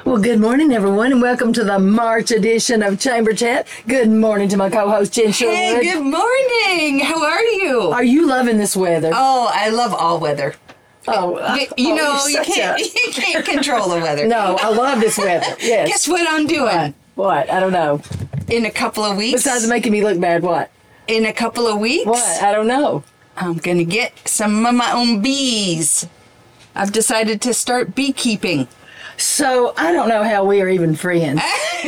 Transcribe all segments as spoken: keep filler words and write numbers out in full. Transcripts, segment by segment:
Well, good morning, everyone, and welcome to the March edition of Chamber Chat. Good morning to my co-host, Jen Sherwood. Hey, good morning. How are you? Are you loving this weather? Oh, I love all weather. Oh, you, you oh, know, you can't, a... you can't control the weather. No, I love this weather. Yes. Guess what I'm doing? What? I don't know. In a couple of weeks. Besides making me look bad, what? In a couple of weeks. What? I don't know. I'm going to get some of my own bees. I've decided to start beekeeping. So I don't know how we are even friends.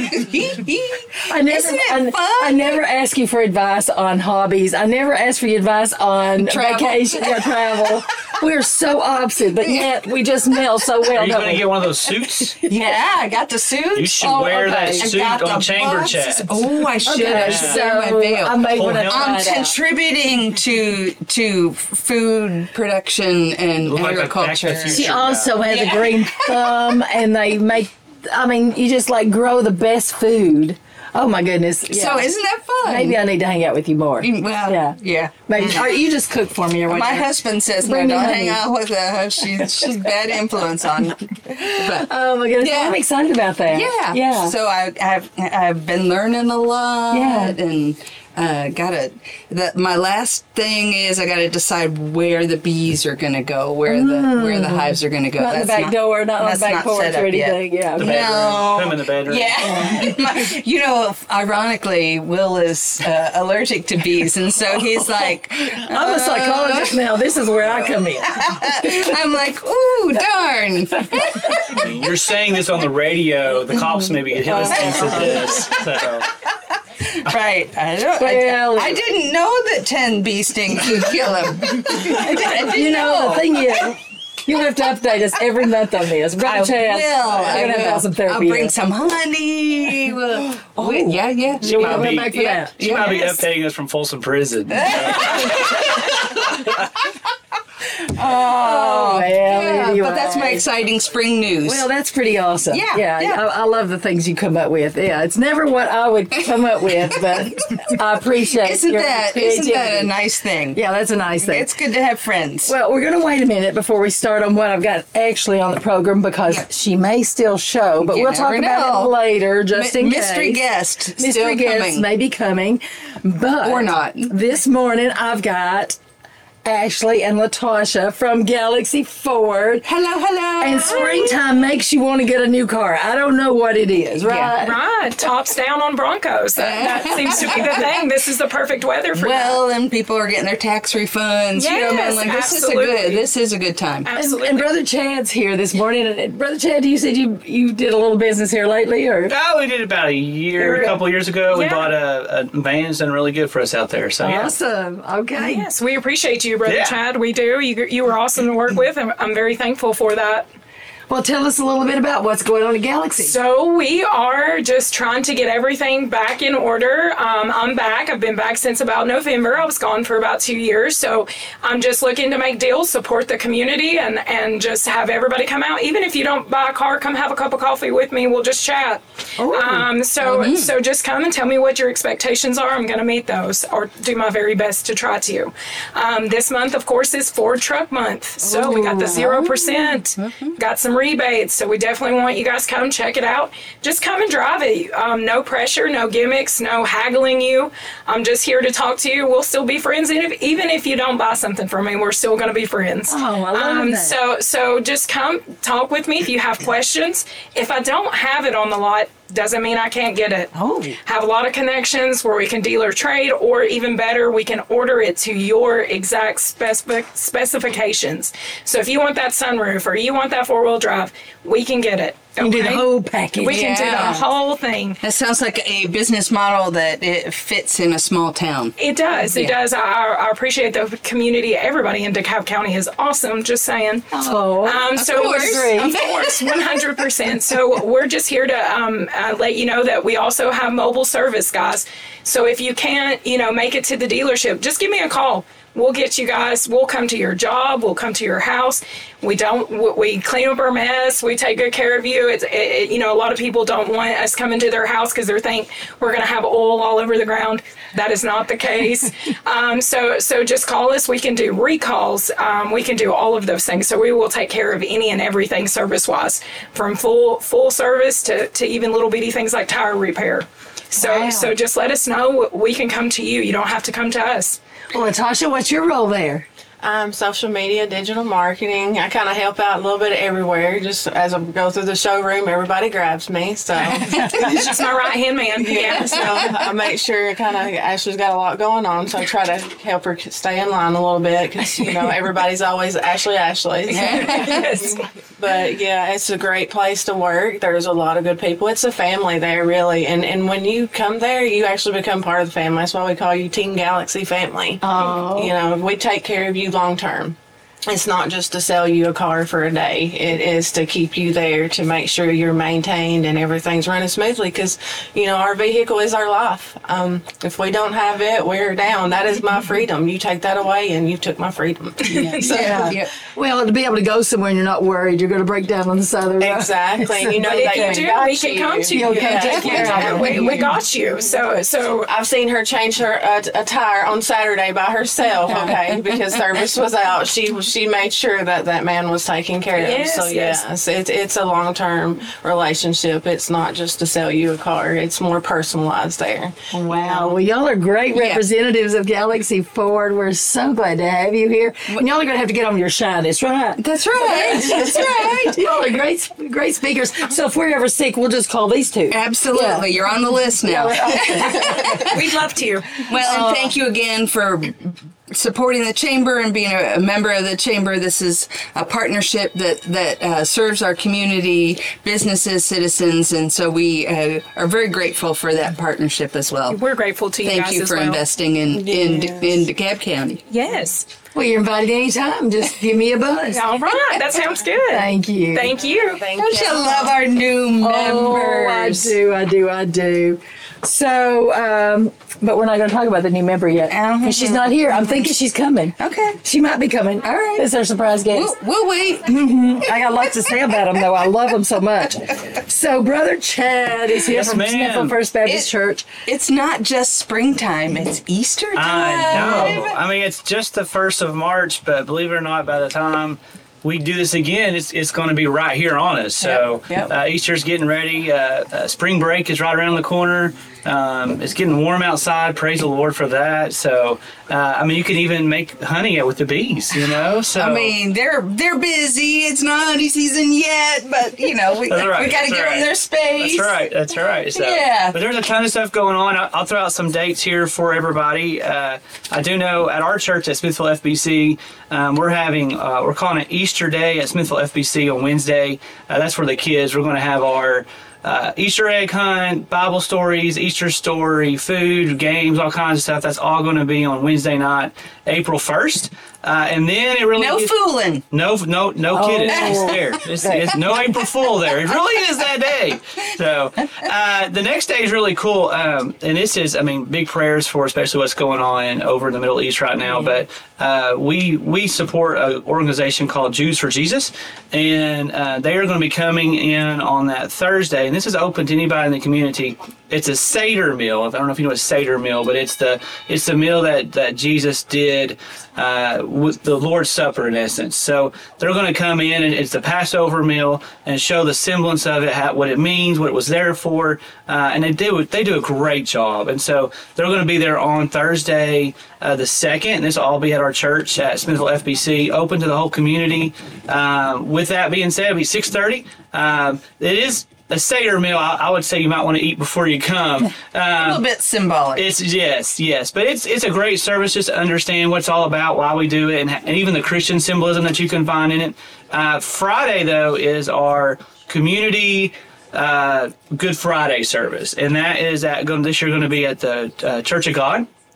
I never, Isn't it I, fun? I never ask you for advice on hobbies. I never ask for your advice on Travel. vacation or travel. We're so opposite, but yet we just meld so well. Are you don't going to we? get one of those suits? Yeah, I got the suit. You should Oh, wear okay. that I suit got on the Chamber boxes. Chat. Oh, I should. Okay, I should so wear my veil. I may want to Full try I'm it out. contributing to to food production and Look like a Back to the agriculture. Future. She also has Yeah. a green thumb, and they make, I mean, you just like grow the best food. Oh my goodness. Yeah. So isn't that fun? Maybe I need to hang out with you more. Well, Yeah. yeah. Maybe, or you just cook for me or My whatever. husband says, no, Bring me don't honey. hang out with her. She's, she's bad influence on you. But, Oh my goodness. Yeah. Well, I'm excited about that. yeah. Yeah. So I, I've, I've been learning a lot. Yeah. And uh, got to, the, my last thing is I got to decide where the bees are going to go, where the where the hives are going to go. Not in the back door, not on the that's back not porch set or up yet. anything. Yeah. The okay. bedroom. No. Put 'em in the bedroom. Yeah. My- you know, ironically, Will is uh, allergic to bees, and so he's like, I'm a psychologist now. This is where I come in. I'm like, ooh, darn. You're saying this on the radio. The cops may be listening to this. So. Right. I, don't, Well, I, I didn't know that ten bee stings would kill him. I didn't You know, the thing is, you'll have to update us every month on this. Brother I Chad, will. I'm I going to will. have some therapy. I'll bring in. some honey. We'll- oh, yeah, yeah. She We'll might come be, back for yeah. that. she might be Yes. updating us from Folsom Prison. Oh, well, Yeah, anyway. but that's my exciting spring news. Well, that's pretty awesome. Yeah, yeah. yeah. I, I love the things you come up with. Yeah, it's never what I would come up with, but I appreciate. isn't your that isn't that a creativity. nice thing? Yeah, that's a nice thing. It's good to have friends. Well, we're going to wait a minute before we start on what I've got actually on the program because Yeah. she may still show, but You we'll talk never about know. it later, just M- in mystery case. guest, Mystery still guests coming. may be coming, but Or not. This morning I've got Ashley and Latasha from Galaxy Ford. Hello, hello. And springtime makes you want to get a new car. I don't know what it is, right? Right, tops down on Broncos. That, that seems to be the thing. This is the perfect weather for Well, and people are getting their tax refunds. you know, man, Yes, like this absolutely. is a good. This is a good time. that. And, Absolutely. and Brother Chad's here this morning. And, and Brother Chad, you said you you did a little business here lately, or Oh, we did about a year, a couple years ago. We Yeah. bought a, a van. It's done really good for us out there. So yeah. awesome? Okay. Yes, we appreciate you, Brother Yeah. Chad. We do. You, you were awesome to work with, and I'm very thankful for that. Well, tell us a little bit about what's going on at Galaxy. So we are just trying to get everything back in order. Um, I'm back. I've been back since about November. I was gone for about two years. So I'm just looking to make deals, support the community, and, and just have everybody come out. Even if you don't buy a car, come have a cup of coffee with me. We'll just chat. Oh. Um, so so just come and tell me what your expectations are. I'm going to meet those or do my very best to try to. Um, this month, of course, is Ford Truck Month. So we got the zero percent. Got some rebates, so we definitely want you guys to come check it out. Just come and drive it. Um, no pressure, no gimmicks, no haggling you. I'm just here to talk to you. We'll still be friends, and if, even if you don't buy something from me, we're still going to be friends. Oh, I love um, that. So, so just come talk with me if you have questions. If I don't have it on the lot, doesn't mean I can't get it. Oh. Have a lot of connections where we can deal or trade, or even better, we can order it to your exact specific specifications. So if you want that sunroof or you want that four-wheel drive, we can get it. You can do the okay? whole package. We can do Yeah. the whole thing. That sounds like a business model that it fits in a small town. It does. It Yeah. does. I, I appreciate the community. Everybody in DeKalb County is awesome. Just saying. Oh, Um, so course. we're- of course, one hundred percent. So we're just here to um, uh, let you know that we also have mobile service, guys. So if you can't, you know, make it to the dealership, just give me a call. We'll get you guys. We'll come to your job. We'll come to your house. We don't. We clean up our mess. We take good care of you. It's it, it, you know, a lot of people don't want us coming to their house because they think we're going to have oil all over the ground. That is not the case. um, so so just call us. We can do recalls. Um, we can do all of those things. So we will take care of any and everything service wise, from full full service to to even little bitty things like tire repair. So Wow. so just let us know. We can come to you. You don't have to come to us. Well, Natasha, what's your role there? Um, social media, digital marketing. I kind of help out a little bit everywhere. Just as I go through the showroom, everybody grabs me. So, He's just my right hand man. Yeah. so I make sure kind of Ashley's got a lot going on. So I try to help her stay in line a little bit because, you know, everybody's always Ashley, Ashley. So. Yes. But yeah, it's a great place to work. There's a lot of good people. It's a family there, really. And and when you come there, you actually become part of the family. That's why we call you Team Galaxy family. Oh. You know, we take care of you long term. It's not just to sell you a car for a day. It is to keep you there, to make sure you're maintained and everything's running smoothly because, you know, our vehicle is our life. Um, if we don't have it, we're down. That is my freedom. You take that away and you took my freedom. So, Yeah. Yeah. Well, to be able to go somewhere and you're not worried you're going to break down on the side of the road. exactly. You know, But they if you do, got we can you. come to you. Okay, Yeah, take care yeah, of we, we got you. So so I've seen her change her uh, a tire on Saturday by herself, okay, because service was out. She she made sure that that man was taken care of. Yes, So yes. yes, it's it's a long term relationship. It's not just to sell you a car. It's more personalized there. Wow. Well, y'all are great Yeah. representatives of Galaxy Ford. We're so glad to have you here. And y'all are going to have to get on your shyness, right? That's right. That's right. Y'all are great, great speakers. So if we're ever sick, we'll just call these two. Absolutely. You're on the list now. we'd love to. Well, and thank you again for supporting the chamber and being a, a member of the chamber. This is a partnership that that uh, serves our community, businesses, citizens, and so we uh, are very grateful for that partnership as well. We're grateful to you Thank guys you as for well. investing in in Yes. in DeKalb County. Yes. Well, you're invited anytime. Just give me a buzz. All right. That sounds good. Thank you. Thank you. Thank Don't you. you love our new Oh, I members? do, I do, I do. So, um, but we're not going to talk about the new member yet. Uh-huh. Because she's not here. I'm thinking she's coming. Okay. She might be coming. All right. It's our surprise guest. We'll, we'll wait. I got lots to say about them, though. I love them so much. So, Brother Chad is here Yes, from ma'am. Smithfield First Baptist It- Church. It's not just springtime; it's Easter time. I know. I mean, it's just the first of March, but believe it or not, by the time we do this again, it's it's going to be right here on us. So Yep, yep. Uh, Easter's getting ready. Uh, uh, spring break is right around the corner. Um, it's getting warm outside. Praise the Lord for that. So, uh, I mean, you can even make honey with the bees, you know? So I mean, they're they're busy. It's not honey season yet, but you know we That's right, we got to that's give right. them their space. That's right. That's right. So, Yeah. But there's a ton of stuff going on. I'll, I'll throw out some dates here for everybody. Uh, I do know at our church at Smithfield F B C, um, we're having uh, we're calling it Easter Day at Smithfield F B C on Wednesday. Uh, that's for the kids. We're going to have our uh, Easter egg hunt, Bible stories, Easter story, food, games, all kinds of stuff. That's all going to be on Wednesday night, April first. Uh, and then it really No gets- fooling. no, no, no kidding. It's Oh. there. It's, it's no April Fool there. It really is that day. So uh, the next day is really cool. Um, and this is, I mean, big prayers for especially what's going on over in the Middle East right now. But uh, we we support an organization called Jews for Jesus, and uh, they are going to be coming in on that Thursday. And this is open to anybody in the community. It's a Seder meal. I don't know if you know what a Seder meal, but it's the it's the meal that that Jesus did uh, with the Lord's Supper in essence. So they're going to come in and it's the Passover meal and show the semblance of it, how, what it means, what it was there for, uh, and they do they do a great job. And so they're going to be there on Thursday uh, the second, and this will all be at our church at Smithfield F B C, open to the whole community. Um, with that being said, it'll be six thirty. Um, it is a Seder meal. I, I would say you might want to eat before you come. A Um, little bit symbolic. it's yes, yes, but it's it's a great service just to understand what it's all about, why we do it, and, and even the Christian symbolism that you can find in it. Uh, Friday though is our community uh, Good Friday service, and that is at going this year going to be at the uh, Church of God.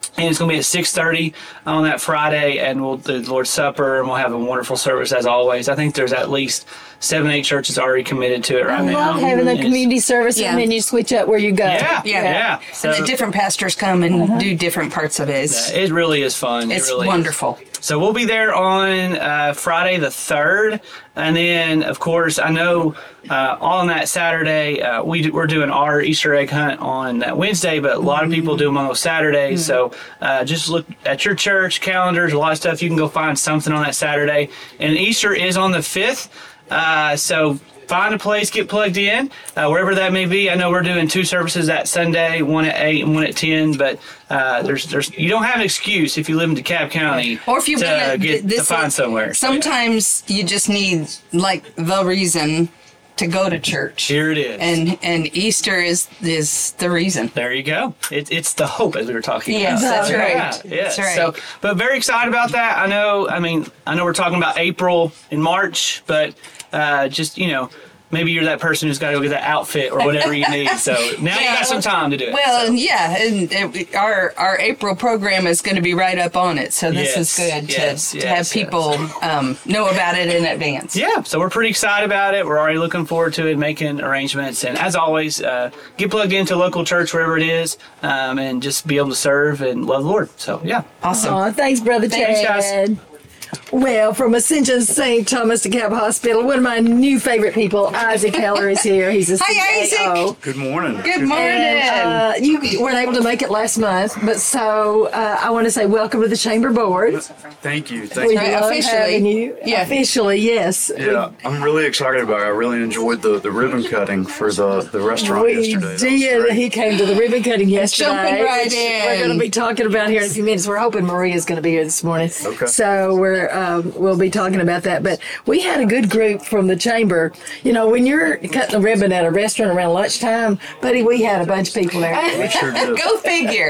And it's going to be at six thirty on that Friday, and we'll do the Lord's Supper, and we'll have a wonderful service as always. I think there's at least seven, eight churches already committed to it right I now. love having the And it's- community service, Yeah. and then you switch up where you go. Yeah, Yeah. yeah. yeah. So and the different pastors come and do different parts of it. It's, it really is fun. it's it really is. wonderful. So we'll be there on uh, Friday the third, and then of course I know uh, on that Saturday uh, we do, we're doing our Easter egg hunt on that Wednesday, but a lot of people do them on those Saturdays. So uh, just look at your church calendars, a lot of stuff. You can go find something on that Saturday, and Easter is on the fifth. Uh, so. Find a place, get plugged in, uh, wherever that may be. I know we're doing two services that Sunday, one at eight and one at ten. But uh, there's, there's, you don't have an excuse if you live in DeKalb County Or if you're to gonna get this to find is- somewhere. Sometimes you just need like the reason to go to church. Here it is. And and Easter is is the reason. There you go. It, it's the hope, as we were talking Yes, about. that's right. Yeah, yeah. That's right. So, but very excited about that. I know. I mean, I know we're talking about April and March, but uh, just you know, maybe you're that person who's got to go get that outfit or whatever you need. So now you Yeah. got some time to do it. Well, so. and yeah, and it, our our April program is going to be right up on it, so this Yes, is good yes, to, yes, to have yes. people um, know about it in advance. Yeah, so we're pretty excited about it. We're already looking forward to it, making arrangements. And as always, uh, get plugged into a local church wherever it is, um, and just be able to serve and love the Lord. So, yeah. Awesome. Aw, thanks, Brother Thanks, Chad. guys. Well, from Ascension Saint Thomas DeKalb Hospital, one of my new favorite people, Isaac Heller, is here. He's a Hi, C A O. Isaac. Good morning. Good morning. And, uh, you weren't able to make it last month, but so uh, I want to say welcome to the Chamber Board. Thank you. Thank We you. Right, love officially. having you. Yeah. Officially, yes. Yeah, I'm really excited about it. I really enjoyed the, the ribbon cutting for the, the restaurant We yesterday. That was did. great. He came to the ribbon cutting yesterday. Jumping right which in. We're going to be talking about here in a few minutes. We're hoping Maria's going to be here this morning. Okay. So we're um, we'll be talking about that. But we had a good group from the chamber. You know, when you're cutting the ribbon at a restaurant around lunchtime, buddy, we had a bunch of people there. We sure did. Go figure.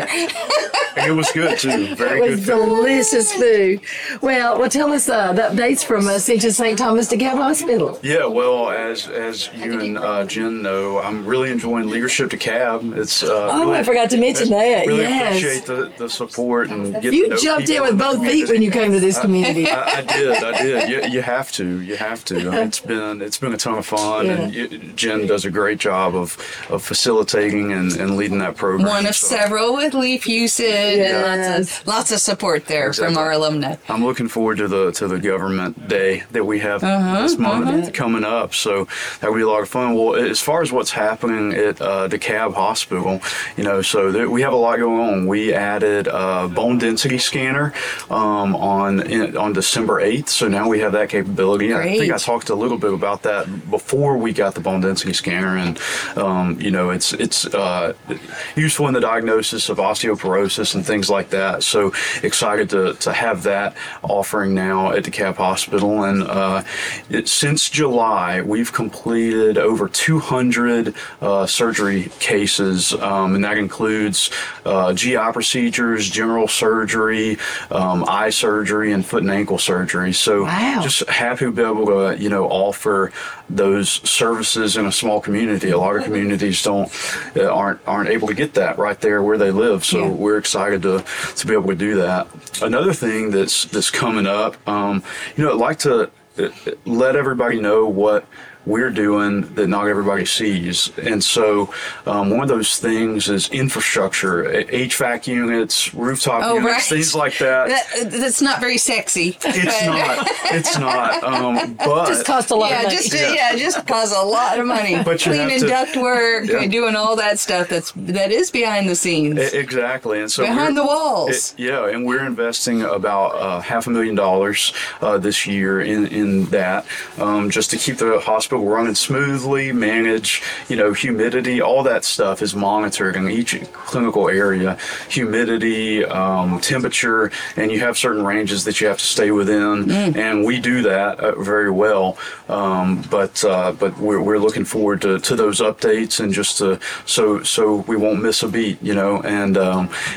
It was good too. Very It good was food. delicious food. Well, well, tell us uh, the updates from Ascension Saint Thomas DeKalb Hospital. Yeah, well, as as you and uh, Jen know, I'm really enjoying Leadership DeKalb. It's uh, Oh, really, I forgot to mention that. Really Yes. appreciate the, the support and getting to You know jumped in people. with both feet when you came to this community. I, I did, I did. You, you have to, you have to. I mean, it's been it's been a ton of fun, and you, Jen does a great job of, of facilitating and, and leading that program. One of So several with Leaf Usage and lots of lots of support there Exactly. from our alumni. I'm looking forward to the to the government day that we have this month coming up. So that will be a lot of fun. Well, as far as what's happening at uh, DeKalb Hospital, you know, so there, we have a lot going on. We added a bone density scanner um, on in, on December eighth. So now we have that capability. I think Great. I talked a little bit about that before we got the bone density scanner, and um, you know, it's it's uh, useful in the diagnosis of osteoporosis and things like that. So excited to, to have that offering now at DeKalb Hospital. And uh, it, since July, we've completed over two hundred uh, surgery cases, um, and that includes uh, G I procedures, general surgery, um, eye surgery, and foot and ankle surgery. So Wow. just happy to be able to, you know, offer those services in a small community. A lot of communities don't uh, aren't aren't able to get that right there where they live. So Yeah. we're excited to to be able to do that. Another thing that's that's coming up, um, you know, I'd like to uh, let everybody know what we're doing that not everybody sees. And so um, one of those things is infrastructure, H V A C units, rooftop Oh, units, right. things like that. That, that's not very sexy. It's not. It's not. Um, but Just cost a lot Yeah, of money. just yeah, just costs a lot of money. But you have Cleaning to- duct work, Yeah. doing all that stuff. That's that is behind the scenes, E- Exactly, and so behind we're- the walls. it- yeah, and we're investing about uh, half a million dollars uh, this year in in that, um, just to keep the hospital running smoothly, manage, you know, humidity, all that stuff is monitored in each clinical area, humidity, um, temperature, and you have certain ranges that you have to stay within, and we do that uh, very well. Um, but uh, but we're, we're looking forward to, to those updates and just to so so we won't miss a beat, you know, and um, it.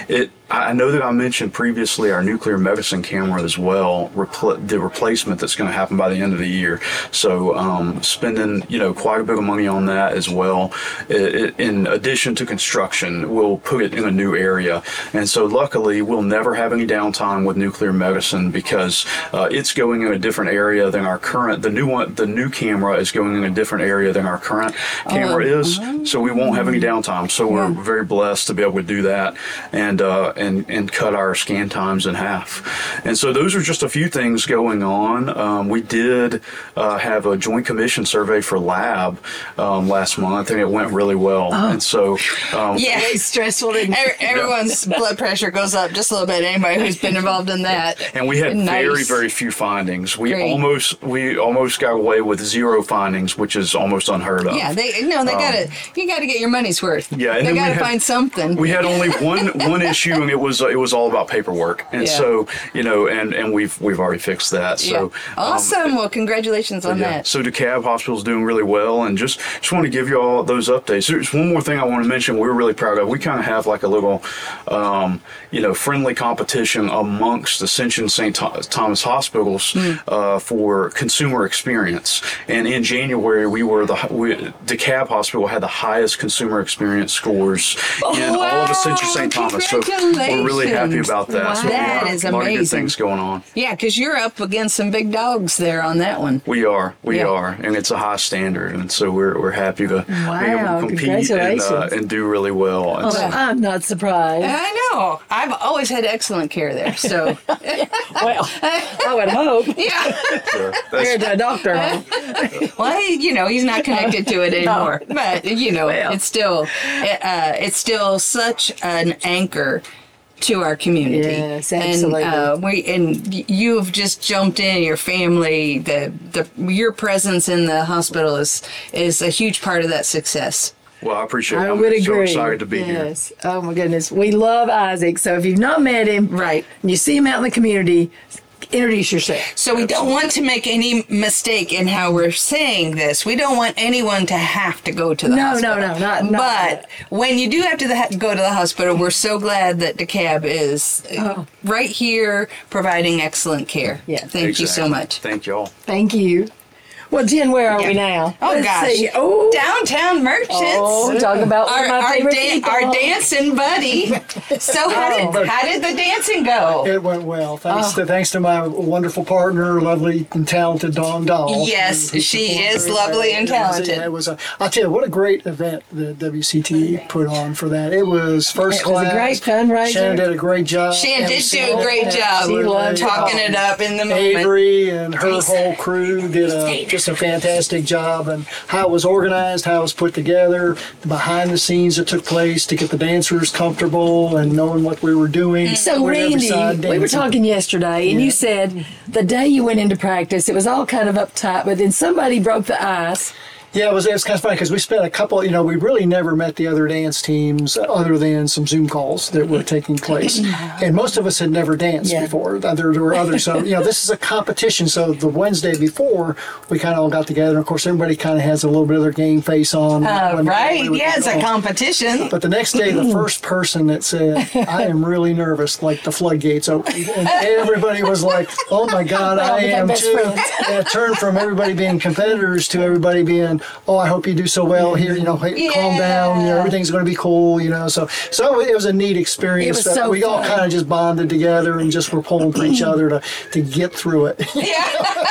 I know that I mentioned previously our nuclear medicine camera as well, repl- the replacement that's going to happen by the end of the year. So um, spending, you know, quite a bit of money on that as well. It, it, in addition to construction, we'll put it in a new area. And so luckily, we'll never have any downtime with nuclear medicine because uh, it's going in a different area than our current, the new one, the new camera is going in a different area than our current camera Oh. is. So we won't have any downtime. So we're Yeah. very blessed to be able to do that and, uh, and, and cut our scan times in half. And so those are just a few things going on. Um, we did uh, have a joint commission survey for lab um, last month, and it went really well. And so, um, Yeah. It's stressful. Didn't Every- Everyone's blood pressure goes up just a little bit. Anybody who's been involved in that. and we had Nice. very, very few findings. We Great. almost we almost got away with zero findings, which is almost unheard of. Yeah, they no, they gotta. You gotta get your money's worth. Yeah, and they then we gotta had- find something. We had only one one issue, and it was uh, it was all about paperwork. And Yeah. so you know, and and we've we've already fixed that. So Yeah. um, Awesome. well, congratulations on Yeah. that. So DeKalb Hospital's doing really well, and just just want to give you all those updates. There's one more thing I want to mention. We're really proud of. We kind of have like a little, um, you know, friendly competition amongst Ascension Saint Tho- Thomas hospitals Hmm. uh, for consumer experience. And in January, we were the we, DeKalb Hospital had the highest consumer experience scores in all of Ascension Saint Thomas. So we're really happy Congratulations. about that. So That a lot, is a lot of good amazing. things going on. Yeah, because you're up against some big dogs there on that one. We are, we Yeah. are, and it's a high standard, and so we're we're happy to be able Wow, to compete and, uh, congratulations. and do really well. And Oh, so- I'm not surprised. I know. I've always had excellent care there. So Well, I would hope. yeah. so You're that's, the doctor. Huh? Well, he, you know, he's not connected to it anymore. But you know, Well. it's still uh, it's still such an anchor to our community. Yes, absolutely. And uh, we and you've just jumped in. Your family, the the your presence in the hospital is is a huge part of that success. well, I appreciate it. I I'm would so agree. excited to be here. yes. Oh my goodness, we love Isaac. So if you've not met him, Right. and you see him out in the community, introduce yourself. So we don't want to make any mistake in how we're saying this. We don't want anyone to have to go to the No, hospital. no, no, not- not But when you do have to the, go to the hospital, we're so glad that DeKalb is uh, right here providing excellent care. Yeah. Thank you so Exactly. much. Thank y'all. Thank you. Well, Jen, where are Yeah. we now? Oh Let's gosh. see. Oh, Downtown Merchants. oh, talk about one Our, of my our, favorite dan- people. our dancing buddy. So how did how did the dancing go? It went well. Thanks Oh. to thanks to my wonderful partner, lovely and talented Dawn Dahl. Yes, who- who she performed is very lovely well. and It was a- talented. It was a, I'll tell you what a great event the W C T put on for that. It was first It was a class. great fundraiser. Shannon did a great job. Shan did M C do a great it. job She loved talking it. it up in the moment. Avery and her whole crew did a just a fantastic job, and how it was organized, how it was put together, the behind the scenes that took place to get the dancers comfortable and knowing what we were doing. So, We're every Randy, side we were dancing. talking yesterday, and you said the day you went into practice, it was all kind of uptight, but then somebody broke the ice. Yeah, it was, it was kind of funny because we spent a couple, you know, we really never met the other dance teams other than some Zoom calls that were taking place. And most of us had never danced Yeah. before. There, there were others. So, you know, this is a competition. So the Wednesday before, we kind of all got together. And of course, everybody kind of has a little bit of their game face on. Uh, when- right? when we Yeah, get it's a going. competition. But the next day, the first person that said, I am really nervous, like the floodgates opened. And everybody was like, oh my God, They all I became am best too. friends. And it turned from everybody being competitors to everybody being, oh, I hope you do so well here, you know, hey, calm down, you know, Yeah. everything's going to be cool, you know. So so it was a neat experience. It was that so we all fun. kind of just bonded together and just were pulling for each other to, to get through it. Yeah.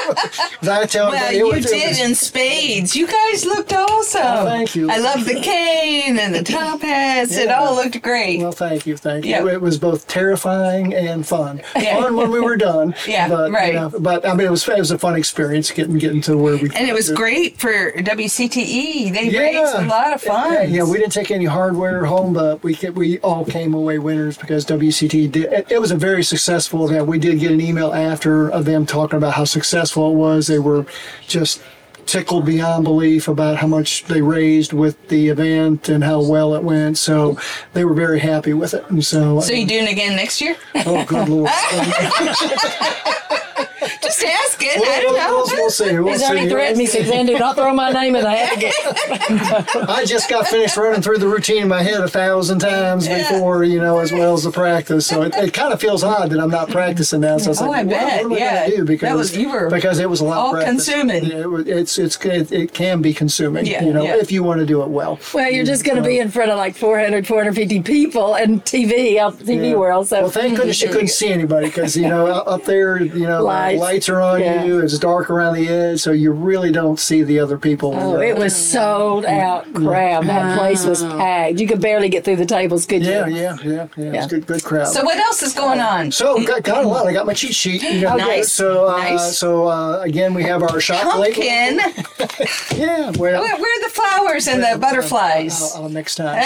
I tell Well, it you was- it did was- in spades. You guys looked awesome. Oh, thank you. I love the cane and the top hats. It Yeah. all looked great. Well, thank you, thank you. Yeah. It was both terrifying and fun. Yeah. Fun when we were done. Yeah, but, right. You know, but I mean, it was it was a fun experience getting getting to where we. And it was great for W C T E. They raised a lot of funds. Yeah, yeah, we didn't take any hardware home, but we ca- we all came away winners because W C T did. It, it was a very successful event. We did get an email after of them talking about how successful it was. They were just tickled beyond belief about how much they raised with the event and how well it went. So they were very happy with it. And so, So you doing it again next year? oh, good lord. Just just asking. I We'll, don't we'll, know. we'll, we'll see. We'll He's see. already threatened me, Suzanne. Do not throw my name in the hat again. I just got finished running through the routine in my head a thousand times before, you know, as well as the practice. So it, it kind of feels odd that I'm not practicing now. So I was Oh, like, I what, bet. what am I Yeah. going to do? Because That was- you were because it was a lot of practice. all-consuming. Yeah, it, was- it's it's it, it can be consuming. Yeah, you know, yeah. if you want to do it well. Well, you're just going to be in front of like four hundred, four hundred fifty people and T V out the T V Yeah. world. So Well, thank goodness you couldn't see anybody because, you know, up up there, you know, Lights. lights are on Yeah. you. It's dark around the edge, so you really don't see the other people. Oh, uh, it was sold out crowd. That place was packed. You could barely get through the tables, could you? Yeah, yeah, yeah, yeah. It's Yeah. a good, good crowd. So what else is going on? So got, got a lot. I got my cheat sheet. You know, Nice. So uh, Nice. so uh, again, we have our shop label. Pumpkin. Yeah. Well, Where, where are the flowers and the butterflies? I'll, I'll next time.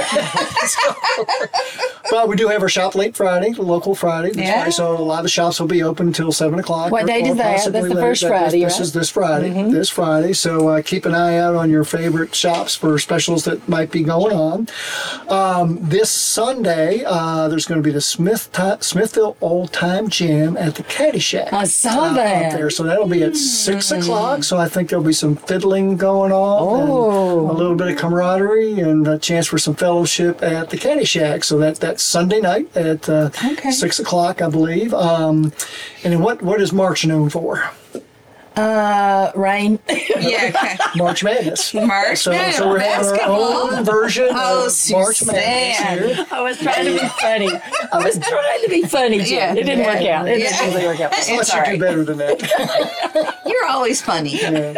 But we do have our shop late Friday, the local Friday. This Yeah. Friday. So a lot of the shops will be open until seven o'clock. What or- date or is that? possibly That's the later. first That- Friday, This right? is this Friday. This Friday. So uh, keep an eye out on your favorite shops for specials that might be going on. Um, this Sunday, uh, there's going to be the Smith Ti- Smithville Old Time Jam at the Caddy Shack. I saw uh, that. Out there. So that'll be at six o'clock. So I think there'll be some fiddling going on. Oh. And a little bit of camaraderie and a chance for some fellowship at the Caddy Shack. So that that's Sunday night at uh, Okay. six o'clock, I believe. Um, and then what what is March known for? Uh, rain. Yeah, okay. March Madness. March So, Madness, so we're having our basketball. own version Oh, of March Madness Suzanne. here. I was trying to be funny. I was trying to be funny, Jim. Yeah. It didn't Yeah. work out. It Yeah. didn't really work out. It's Let's all do right. better than that. You're always funny. Yeah.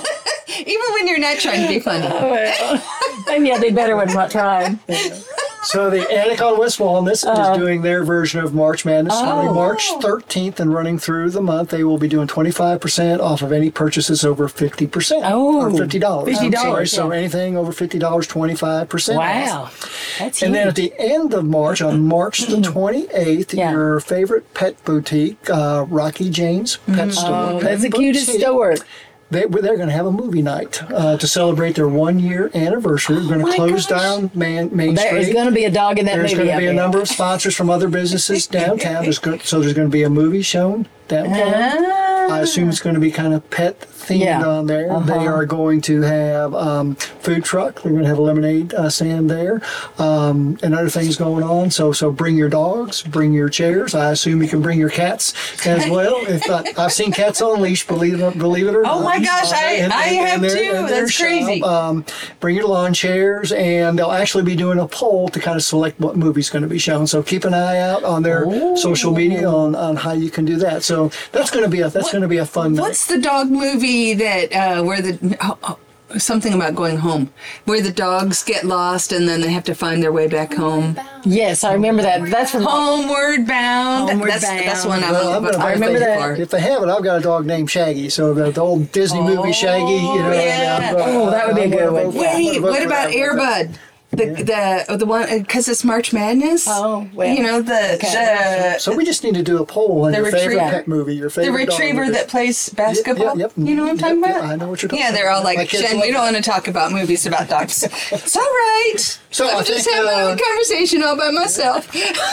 Even when you're not trying to be funny. Well, maybe I did better when I'm not trying. So the Attic on West Walnut is doing their version of March Madness starting Oh. March thirteenth and running through the month. They will be doing twenty-five percent off of any purchases over fifty percent. Oh. Or fifty dollars. fifty dollars, So yeah. anything over fifty dollars, twenty-five percent Wow. That's And huge. then at the end of March, on March the twenty-eighth, Yeah. your favorite pet boutique, uh, Rocky Jane's Pet Store. Oh, Pet that's the cutest Boutique, store. They, they're going to have a movie night uh, to celebrate their one year anniversary. We're going to Oh my close gosh. down Man, Main There Street. is going to be a dog in that There's movie. going to out be a there. number of sponsors from other businesses downtown. There's go- so there's going to be a movie shown downtown. I assume it's going to be kind of pet themed Yeah. on there. Uh-huh. They are going to have um, food truck. They're going to have a lemonade uh, stand there, um, and other things going on. So so bring your dogs, bring your chairs. I assume you can bring your cats as well. If uh, I've seen cats on leash, believe it, believe it or not. Oh my gosh, I- in- I in have their- too. in their That's crazy. shop. Um, bring your lawn chairs, and they'll actually be doing a poll to kind of select what movie's going to be shown. So keep an eye out on their social media on, on how you can do that. So that's going to be a that's going to be a fun night. What's the dog movie that uh, where the oh, oh, something about going home, where the dogs get lost and then they have to find their way back home? Yes, I remember that. That's from Homeward Bound. Homeward that's, Bound. that's one I'm, Well, I'm gonna I bet remember they- that. If they have it, I've got a dog named Shaggy. So the, the old Disney movie Shaggy. You know, yeah. I'm, uh, Oh, that would be a I'm good gonna one. vote for- I'm Wait, gonna vote what for about that one. Airbud? The the the one because it's March Madness. Oh, well, you know the okay. the, So we just need to do a poll on The your favorite retriever. pet movie, your the favorite dog retriever movie. that plays basketball. Yep, yep. You know what I'm talking Yep, about? yep, I know what you're talking Yeah, they're all about. My like, kids Jen, love we don't it. want to talk about movies about dogs. It's all right. So I'm I just think, having uh, a conversation all by myself.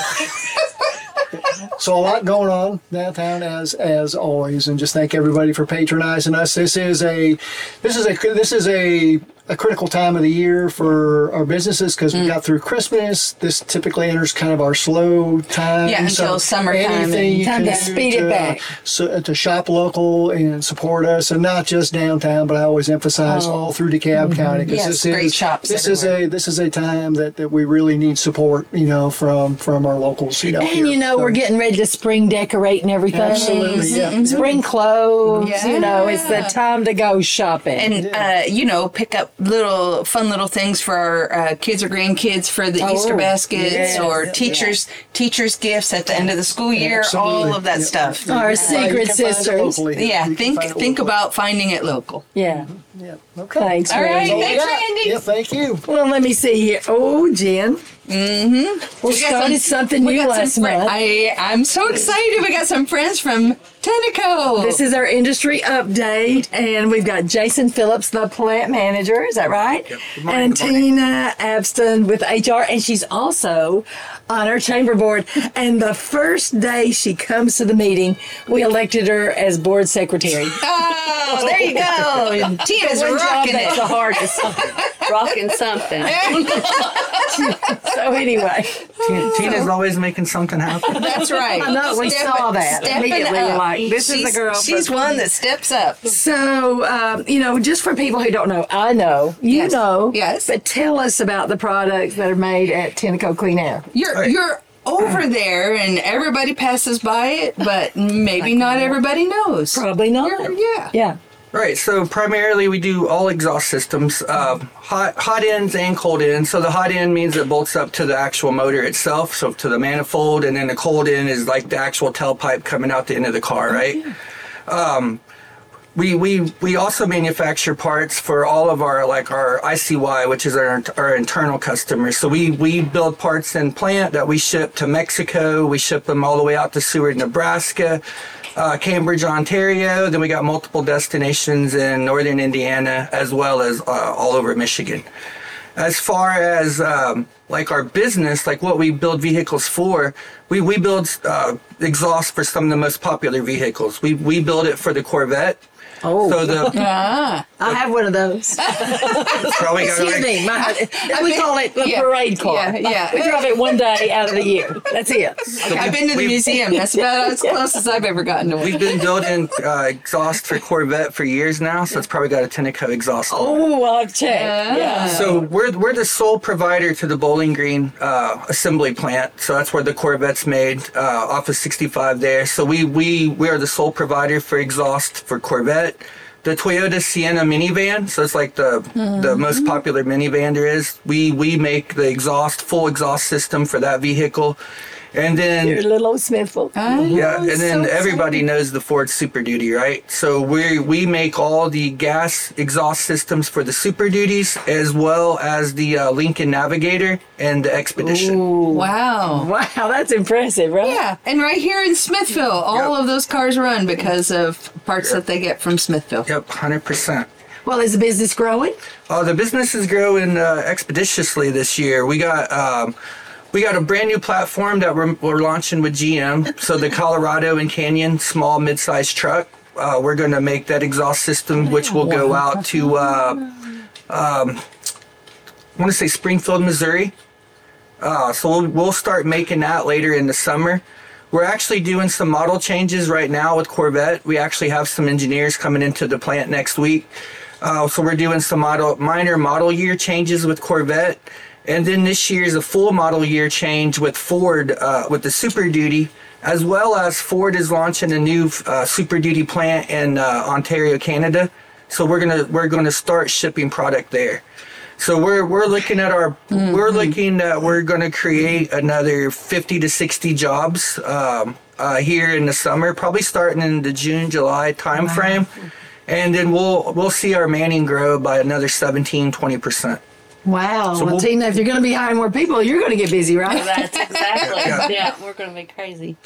So a lot going on downtown as as always, and just thank everybody for patronizing us. This is a this is a this is a a critical time of the year for our businesses because Mm. we got through Christmas. This typically enters kind of our slow time. Yeah, until summertime Anything and you time can to do speed it back. So, to shop local and support us, and not just downtown, but I always emphasize all through DeKalb County because Yes, this great is shops this is everywhere. a this is a time that, that we really need support. You know, from from our locals. You know, And here. you know, So- we're getting ready to spring decorate and everything. Absolutely, yeah. Spring clothes. Yeah. You know, it's the time to go shopping. And uh, you know, pick up little fun little things for our uh, kids or grandkids for the Oh, Easter baskets yes, or yeah. teachers teachers gifts at the end of the school year. Absolutely. All of that Yeah. stuff. Our You secret can find it sisters. locally here. Yeah, You can think find it think locally. about finding it local. Yeah. Yeah. Okay. Thanks, All right, Randy. thanks, Yeah. Randy. Yeah. Thank you. Well, let me see here. Oh, Jen. Mm-hmm. We started something new last month. I, I'm so excited. We got some friends from Tenneco. This is our industry update, and we've got Jason Phillips, the plant manager. Is that right? Yep. Good morning, And good morning. Tina Abston with H R, and she's also on our chamber board. And the first day she comes to the meeting, we elected her as board secretary. Oh, there you go. Tina's One job rocking that's the it. hardest. Rocking something. So anyway, Tina's always making something happen. That's right. I know, we Step- saw that. stepping Immediately we're up. like, this is the She's- girl. She's for- one that steps up. So, um, you know, just for people who don't know, I know, you Yes. know. Yes. But tell us about the products that are made at Tenneco Clean Air. You're Right. you're over there, and everybody passes by it, but maybe not everybody knows. Probably not. You're- yeah. Yeah. Right. So primarily we do all exhaust systems, um, hot hot ends and cold ends. So the hot end means it bolts up to the actual motor itself, so to the manifold, and then the cold end is like the actual tailpipe coming out the end of the car, right? Um, we we we also manufacture parts for all of our like our I C Y, which is our our internal customers. So we we build parts in plant that we ship to Mexico. We ship them all the way out to Seward, Nebraska. Uh, Cambridge, Ontario. Then we got multiple destinations in northern Indiana as well as uh, all over Michigan. As far as um, like our business, like what we build vehicles for, we, we build uh, exhaust for some of the most popular vehicles. We, we build it for the Corvette. Oh. So the Ah. I have one of those. probably got Excuse like, me. My, we call it the Yeah. parade car. Yeah, yeah. We drive it one day out of the year. That's it. I've been to the We've- museum. That's about as close as I've ever gotten to one. We've been building uh, exhaust for Corvette for years now, so it's probably got a Tenneco exhaust on it. Oh, I'll check. Yeah. So we're we're the sole provider to the Bowling Green uh, assembly plant. So that's where the Corvette's made, uh, off of sixty-five there. So we we we are the sole provider for exhaust for Corvette. The Toyota Sienna minivan, so it's like the the most popular minivan there is. We we make the exhaust full exhaust system for that vehicle, and then Your little old Smithville. yeah, and then so everybody knows the Ford Super Duty, right? So we we make all the gas exhaust systems for the Super Duties as well as the uh, Lincoln Navigator and the Expedition. Wow. Wow, that's impressive, right? Yeah, and right here in Smithville, all Yep. of those cars run because of parts that they get from Smithville. Yep, one hundred percent. Well, is the business growing? Uh, the business is growing uh, expeditiously this year. We got um, we got a brand new platform that we're, we're launching with G M. So the Colorado and Canyon small mid-sized truck. Uh, we're going to make that exhaust system, which will go out to uh, um, I want to say Springfield, Missouri. Uh, so we'll, we'll start making that later in the summer. We're actually doing some model changes right now with Corvette. We actually have some engineers coming into the plant next week. Uh, so we're doing some model, minor model year changes with Corvette. And then this year is a full model year change with Ford, uh, with the Super Duty, as well as Ford is launching a new uh, Super Duty plant in uh, Ontario, Canada. So we're gonna we're gonna start shipping product there. So we're we're looking at our we're looking at we're gonna create another fifty to sixty jobs um, uh, here in the summer, probably starting in the June July time frame, and then we'll we'll see our manning grow by another seventeen, twenty percent. Wow. So well, we'll- Tina, if you're going to be hiring more people, you're going to get busy, right? That's exactly. Yeah. Yeah, we're going to be crazy.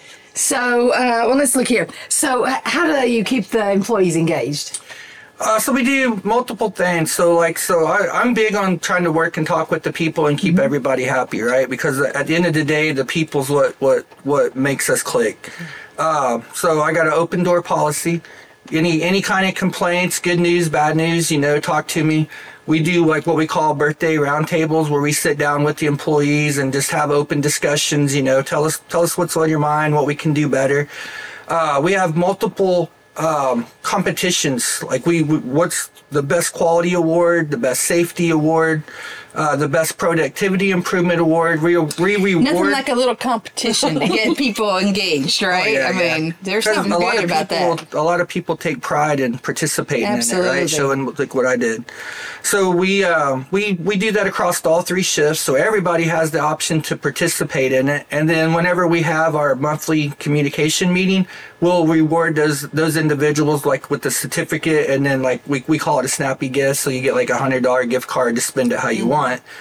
So, uh, well, let's look here. So, h- how do you keep the employees engaged? Uh, so we do multiple things. So like, so I, I'm big on trying to work and talk with the people and keep everybody happy, right? Because at the end of the day, the people's what what what makes us click. Uh, so I got an open door policy. Any any kind of complaints, good news, bad news, you know, talk to me. We do like what we call birthday roundtables, where we sit down with the employees and just have open discussions. You know, tell us tell us what's on your mind, what we can do better. Uh, we have multiple um, competitions. Like we, we, what's the best quality award, the best safety award, uh, the best productivity improvement award. We we reward. Nothing like a little competition to get people engaged, right? Oh, yeah, I yeah. mean, there's 'Cause something a lot great of about people, that. A lot of people take pride in participating in it, Absolutely. right? Showing like what I did. So we uh, we we do that across all three shifts. So everybody has the option to participate in it. And then whenever we have our monthly communication meeting, we'll reward those those individuals like with the certificate, and then like we we call it a snappy gift. So you get like a hundred dollar gift card to spend it how you want.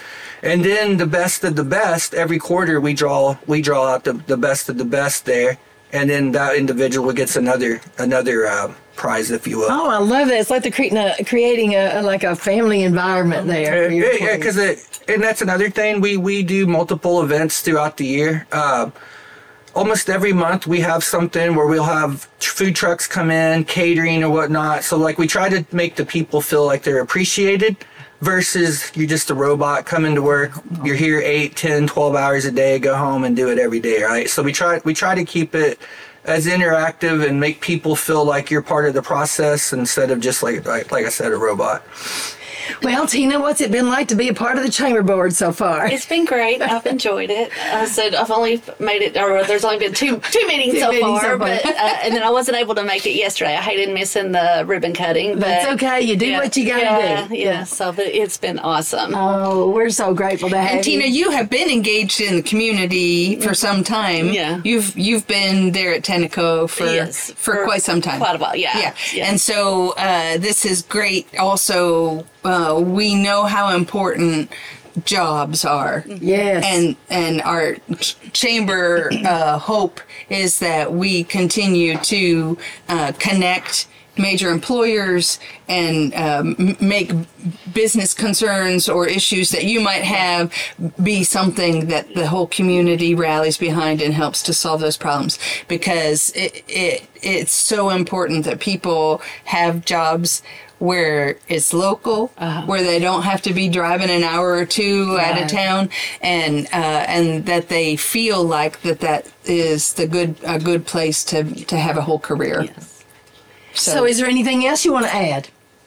And then the best of the best, every quarter we draw we draw out the, the best of the best there, and then that individual gets another another uh, prize, if you will. Oh, I love that. It's like the creating a, creating a, like a family environment there. for your Yeah, yeah, because and that's another thing. We we do multiple events throughout the year. Uh, almost every month we have something where we'll have food trucks come in, catering or whatnot. So like we try to make the people feel like they're appreciated. Versus you're just a robot coming to work, you're here eight, ten, twelve hours a day, go home and do it every day, right? So we try we try to keep it as interactive and make people feel like you're part of the process instead of just like like, like I said, a robot. Well, Tina, what's it been like to be a part of the chamber board so far? It's been great. I've enjoyed it. I said I've only made it, or there's only been two two meetings, Two so, meetings far, so far. But uh, and then I wasn't able to make it yesterday. I hated missing the ribbon cutting. But That's okay. You do yeah, what you got to yeah, do. Yeah, So, but it's been awesome. Oh, we're so grateful to have And Tina, you. you have been engaged in the community for some time. Yeah. You've you've been there at Tenneco for Yes, for, for quite some time. quite a while, yeah. Yeah. Yeah. And so uh, this is great. Also, uh, we know how important jobs are. Yes. And and our ch- chamber uh, hope is that we continue to uh, connect major employers and um, m- make business concerns or issues that you might have be something that the whole community rallies behind and helps to solve those problems, because it, it it's so important that people have jobs where it's local, uh-huh. where they don't have to be driving an hour or two Right. out of town, and uh, and that they feel like that that is the good a good place to to have a whole career. Yes. So, is there anything else you want to add?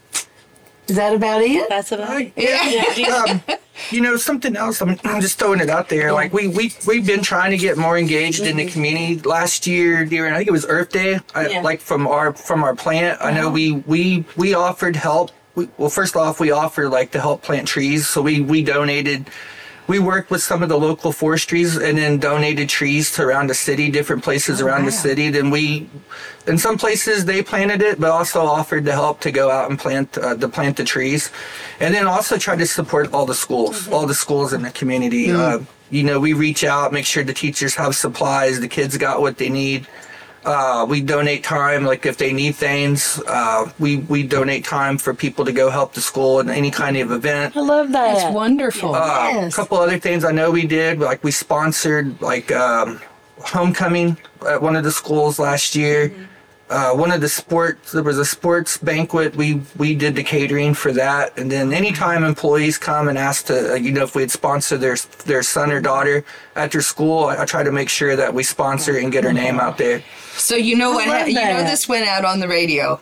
Is that about it? That's about it. um, you know, something else, I'm, I'm just throwing it out there. Like, we, we, we've been trying to get more engaged in the community. Last year, during, I think it was Earth Day, I, Yeah. like from our from our plant, I know we, we, we offered help. We, well, first off, we offered, like, to help plant trees. So we, we donated, we worked with some of the local forestries and then donated trees to around the city, different places Oh, around wow. the city. Then we, in some places they planted it, but also offered to help to go out and plant uh, to plant the trees, and then also try to support all the schools, Mm-hmm. all the schools in the community. Mm. Uh, you know, we reach out, make sure the teachers have supplies, the kids got what they need. Uh, we donate time, like if they need things. Uh, we we donate time for people to go help the school in any kind of event. I love that. That's wonderful. Uh, Yes. A couple other things I know we did, like we sponsored like um, homecoming at one of the schools last year. Uh, one of the sports, there was a sports banquet. We we did the catering for that, and then anytime employees come and ask to, uh, you know, if we'd sponsor their their son or daughter at their school, I, I try to make sure that we sponsor and get her name out there. So you know what? love You know that. this went out on the radio.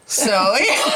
So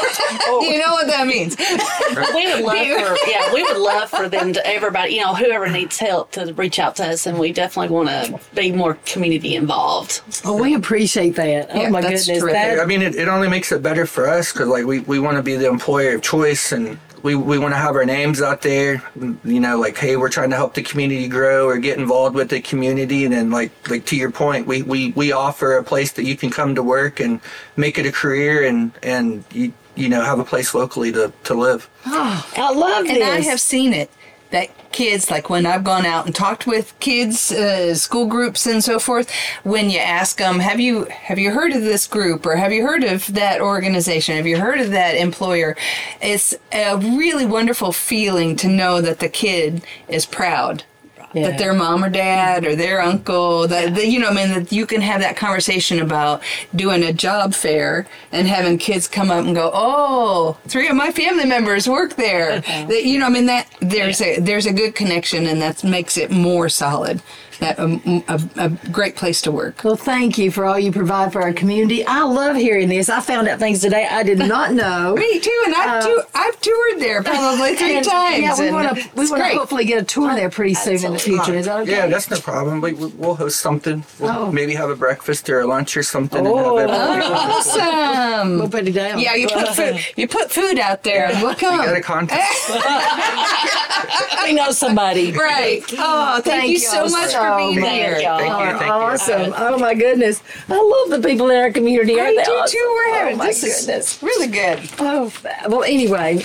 you know what that means. We would love for yeah, we would love for them to everybody, you know, whoever needs help to reach out to us, and we definitely want to be more community involved. Oh, we appreciate that. Oh Yeah, my that's goodness. terrific. That, I mean, it, it only makes it better for us because, like, we, we want to be the employer of choice, and we, we want to have our names out there. You know, like, hey, we're trying to help the community grow or get involved with the community. And then, like, like to your point, we, we, we offer a place that you can come to work and make it a career, and and you you know have a place locally to, to live. I love And this. I have seen it. That kids, like when I've gone out and talked with kids, uh, school groups and so forth, when you ask them, have you have you heard of this group, or have you heard of that organization? Have you heard of that employer? It's a really wonderful feeling to know that the kid is proud. Yeah. That their mom or dad or their uncle, that, that you know, I mean, that you can have that conversation about doing a job fair and having kids come up and go, "Oh, three of my family members work there." That, you know, I mean, that there's a there's a good connection, and that makes it more solid. That um, a, a great place to work. Well, thank you for all you provide for our community. I love hearing this. I found out things today I did not know. Me too, and I've, Uh, tou- I've toured there probably three And, times. Yeah, we and want to we it's want to great. hopefully get a tour there pretty soon in the future. Is that okay? Yeah, that's no problem. We, we- we'll host something. We'll Oh. maybe have a breakfast or a lunch or something. Oh. And have everybody Awesome. We'll put it down. Yeah, you put food. You put food out there, and we'll come. You got a contest. we know somebody. Right. Oh, thank, you so y'all much so for being much. here. y'all. Thank you. Thank you. Awesome. Oh my goodness. I love the people in our community. I Aren't they do awesome? too. We're having oh, my this goodness. is really good. Oh, well, anyway,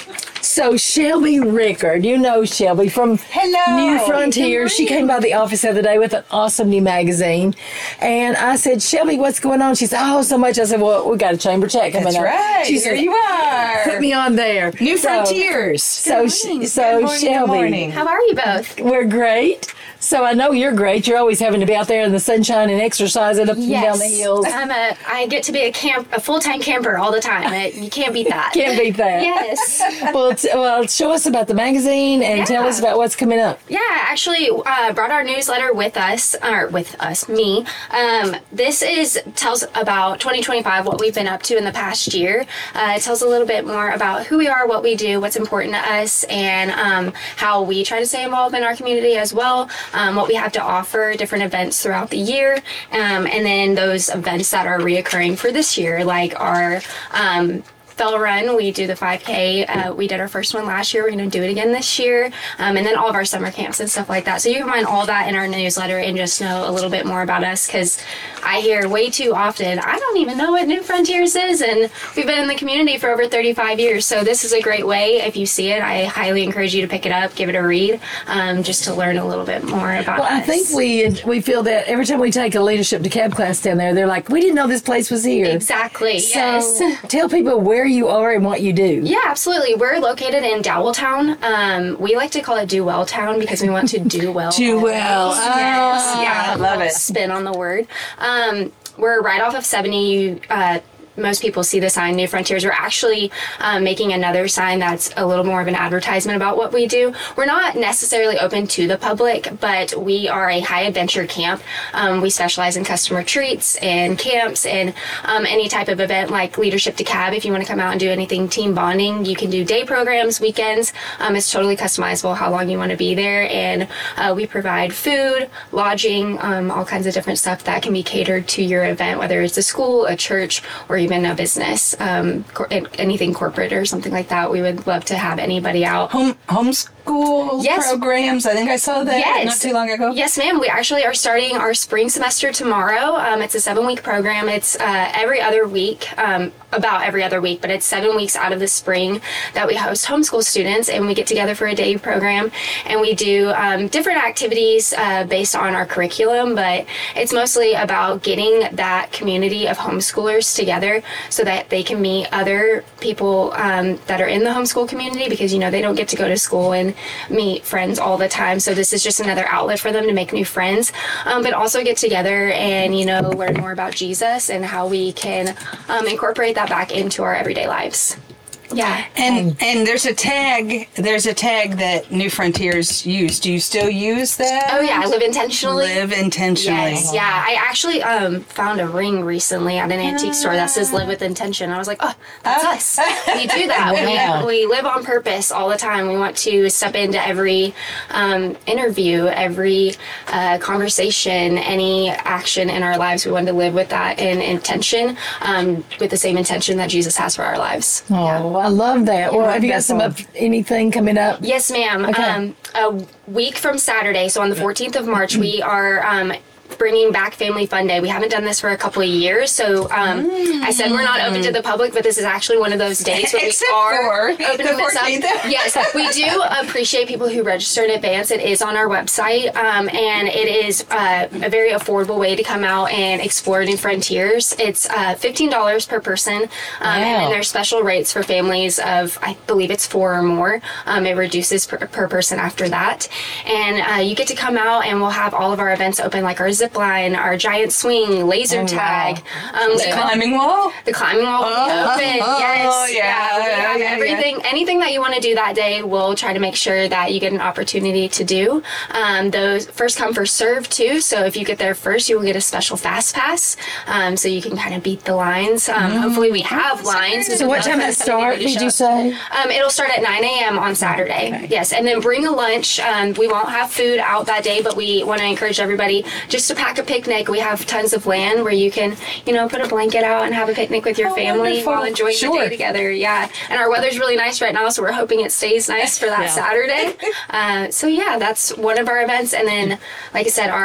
So Shelby Rickard, you know Shelby from Hello. New Frontier. She came by the office the other day with an awesome new magazine. And I said, Shelby, what's going on? She said, oh, so much. I said, well, we got a chamber chat coming That's up. right. She Here said, you are. put me on there. New So- Frontiers. So, she, so Good morning, Shelby, good morning. How are you both? we're great. So I know you're great. You're always having to be out there in the sunshine and exercising up and down the hills. I'm a. I get to be a camp, a full time camper all the time. It, you can't beat that. Can't beat that. Yes. Well, t- well, show us about the magazine and tell Yeah. us about what's coming up. Yeah, actually, uh, brought our newsletter with us, or with us, me. Um, this is tells about twenty twenty-five, what we've been up to in the past year. Uh, it tells a little bit more about who we are, what we do, what's important to us, and um, how we try to stay involved in our community as well. Um, what we have to offer, different events throughout the year, um, and then those events that are reoccurring for this year, like our um, Fell Run. We do the five K. Uh, we did our first one last year. We're going to do it again this year. Um, and then all of our summer camps and stuff like that. So you can find all that in our newsletter and just know a little bit more about us, because I hear way too often, I don't even know what New Frontiers is. And we've been in the community for over thirty-five years. So this is a great way. If you see it, I highly encourage you to pick it up, give it a read, um, just to learn a little bit more about Well, us. I think we we feel that every time we take a leadership to cab class down there, they're like, we didn't know this place was here. Exactly. So Yes. tell people where you are and what you do. Yeah, absolutely. We're located in Dowelltown. Um, we like to call it Do Well Town because we want to do well. Do well. Yes. Ah, Yeah, I love it. Spin on the word. Um, we're right off of seventy. You, uh, most people see the sign New Frontiers. We're actually um, making another sign that's a little more of an advertisement about what we do. We're not necessarily open to the public, but we are a high adventure camp. Um, we specialize in customer treats and camps and um, any type of event like Leadership to Cab. If you want to come out and do anything team bonding, you can do day programs, weekends. Um, it's totally customizable how long you want to be there. And uh, we provide food, lodging, um, all kinds of different stuff that can be catered to your event, whether it's a school, a church, or even a business, um, cor- anything corporate or something like that. We would love to have anybody out. Home homeschool Yes. programs. I think I saw that Yes. not too long ago. Yes, ma'am. We actually are starting our spring semester tomorrow. Um, it's a seven-week program. It's uh, every other week, um, about every other week, but it's seven weeks out of the spring that we host homeschool students, and we get together for a day program, and we do um, different activities uh, based on our curriculum, but it's mostly about getting that community of homeschoolers together so that they can meet other people um, that are in the homeschool community, because, you know, they don't get to go to school and meet friends all the time. So this is just another outlet for them to make new friends, um, but also get together and, you know, learn more about Jesus and how we can um, incorporate that back into our everyday lives. Yeah. And and there's a tag. There's a tag that New Frontiers use. Do you still use that? Oh yeah, I live intentionally. Live intentionally. Yes, yeah. I actually um, found a ring recently at an antique store that says "Live with Intention." I was like, "Oh, that's us. We do that. Wow. we, we live on purpose all the time. We want to step into every um, interview, every uh, conversation, any action in our lives. We want to live with that in intention, um, with the same intention that Jesus has for our lives." Oh, I love that. Well, have you got some up, anything coming up? Yes, ma'am. Okay. Um, a week from Saturday, so on the fourteenth of March, we are um, bringing back Family Fun Day. We haven't done this for a couple of years, so um, mm. I said we're not open to the public, but this is actually one of those days where we Except are for opening this up. fourteenth. Yes, we do appreciate people who register in advance. It is on our website, um, and it is uh, a very affordable way to come out and explore New Frontiers. It's uh, fifteen dollars per person, um, Wow. and then there's special rates for families of, I believe it's four or more. Um, it reduces per, per person after that, and uh, you get to come out, and we'll have all of our events open, like our zip line, our giant swing, laser Oh, tag, wow. um, The climbing wall. the climbing wall will be Oh, open. oh, Yes, yeah, we yeah, have yeah, everything, anything that you want to do that day, we'll try to make sure that you get an opportunity to do. Um, those first come, first serve too. So if you get there first, you will get a special fast pass, um, so you can kind of beat the lines. Um, Hopefully, we have lines. So what time does it start, did you say? Um, it'll start at nine a.m. on Saturday. Yes, and then bring a lunch. Um, we won't have food out that day, but we want to encourage everybody just to pack a picnic. We have tons of land where you can, you know, put a blanket out and have a picnic with your Oh, family wonderful. while enjoying Sure. the day together. Yeah, and our weather's really nice right now, so we're hoping it stays nice for that Yeah. Saturday. Uh, so yeah, that's one of our events, and then, like I said, our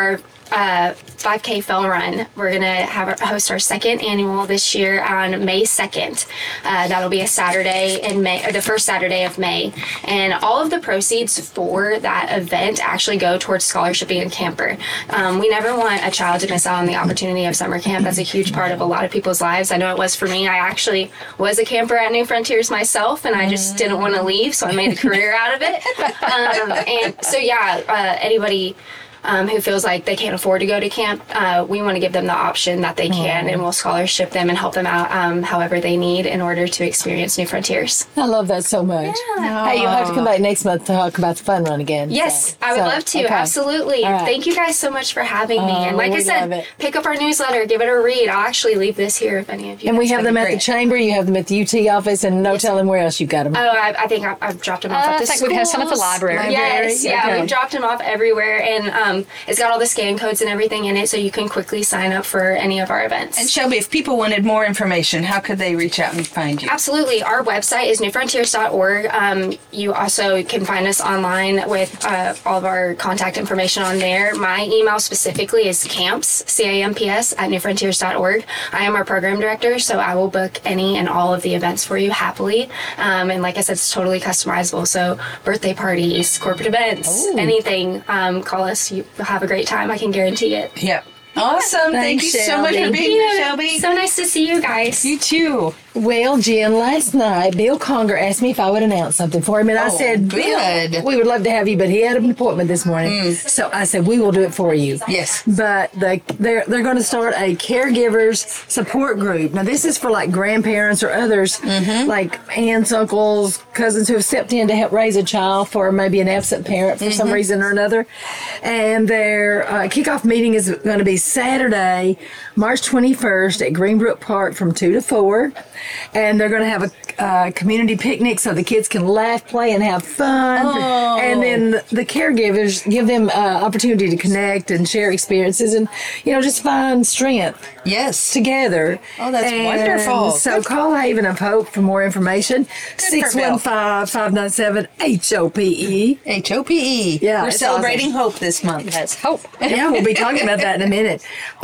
uh, five K Fell Run. We're going to have our, host our second annual this year on May second. Uh, that'll be a Saturday in May, or the first Saturday of May. And all of the proceeds for that event actually go towards scholarship and camper. Um, we never want a child to miss out on the opportunity of summer camp. That's a huge part of a lot of people's lives. I know it was for me. I actually was a camper at New Frontiers myself, and I just didn't want to leave, so I made a career out of it. Um, and so, yeah, uh, anybody Um, who feels like they can't afford to go to camp, uh, we want to give them the option that they can, and we'll scholarship them and help them out um, however they need in order to experience New Frontiers. I love that so much. Yeah. Hey, you'll have to come back next month to talk about the fun run again. Yes, so, I would so, love to. okay. Absolutely. All right. Thank you guys so much for having me. Oh, and like I we love said, it. pick up our newsletter, give it a read. I'll actually leave this here if any of you And we guys have would them be at the great. chamber, you have them at the U T office, and no telling where else you've got them. Oh, I, I think I, I've dropped them off Uh, at the I think we have some at the schools. library. Yes, Library? yeah, Okay. we've dropped them off everywhere, and um, it's got all the scan codes and everything in it, so you can quickly sign up for any of our events. And Shelby, if people wanted more information, how could they reach out and find you? Absolutely. Our website is new frontiers dot org. Um, you also can find us online with uh, all of our contact information on there. My email specifically is camps, C A M P S, at new frontiers dot org. I am our program director, so I will book any and all of the events for you happily. Um, and like I said, it's totally customizable. So birthday parties, corporate events, Ooh. anything, um, call us. You'll have a great time. I can guarantee it. Yep. Awesome. Thank Thanks, you so much for Shelby. being here, Shelby. So nice to see you guys. You too. Well, Jen, last night Bill Conger asked me if I would announce something for him, and I Oh, said, good. Bill, we would love to have you, but he had an appointment this morning, so I said we will do it for you. Yes. But the, they're they're going to start a caregivers support group. Now, this is for like grandparents or others, like aunts, uncles, cousins who have stepped in to help raise a child for maybe an absent parent for some reason or another. And their uh, kickoff meeting is going to be Saturday, March twenty-first at Greenbrook Park from two to four. And they're going to have a uh, community picnic so the kids can laugh, play, and have fun. Oh. And then the, the caregivers give them uh, opportunity to connect and share experiences and, you know, just find strength Yes. together. Oh, that's And wonderful. So call Haven of Hope for more information. for six one five, five nine seven, H O P E. H O P E. Yeah, We're it's celebrating hope this month. That's hope. Yeah, we'll be talking about that in a minute.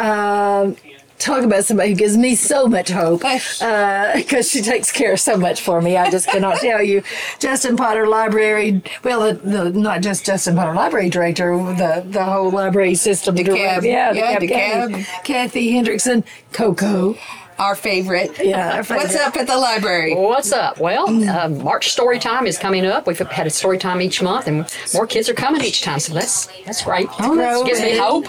Um, talk about somebody who gives me so much hope because uh, she takes care of so much for me. I just cannot tell you. Justin Potter Library, well, the, the, not just Justin Potter Library Director, the, the whole library system. The cab. Yeah, the Yeah, cab. the Kathy, cab. Kathy Hendrickson, Coco. Our favorite. Yeah, our favorite. What's up at the library? What's up? Well, uh, March story time is coming up. We've had a story time each month, and more kids are coming each time. So that's that's great. Oh, that's gives me great. hope.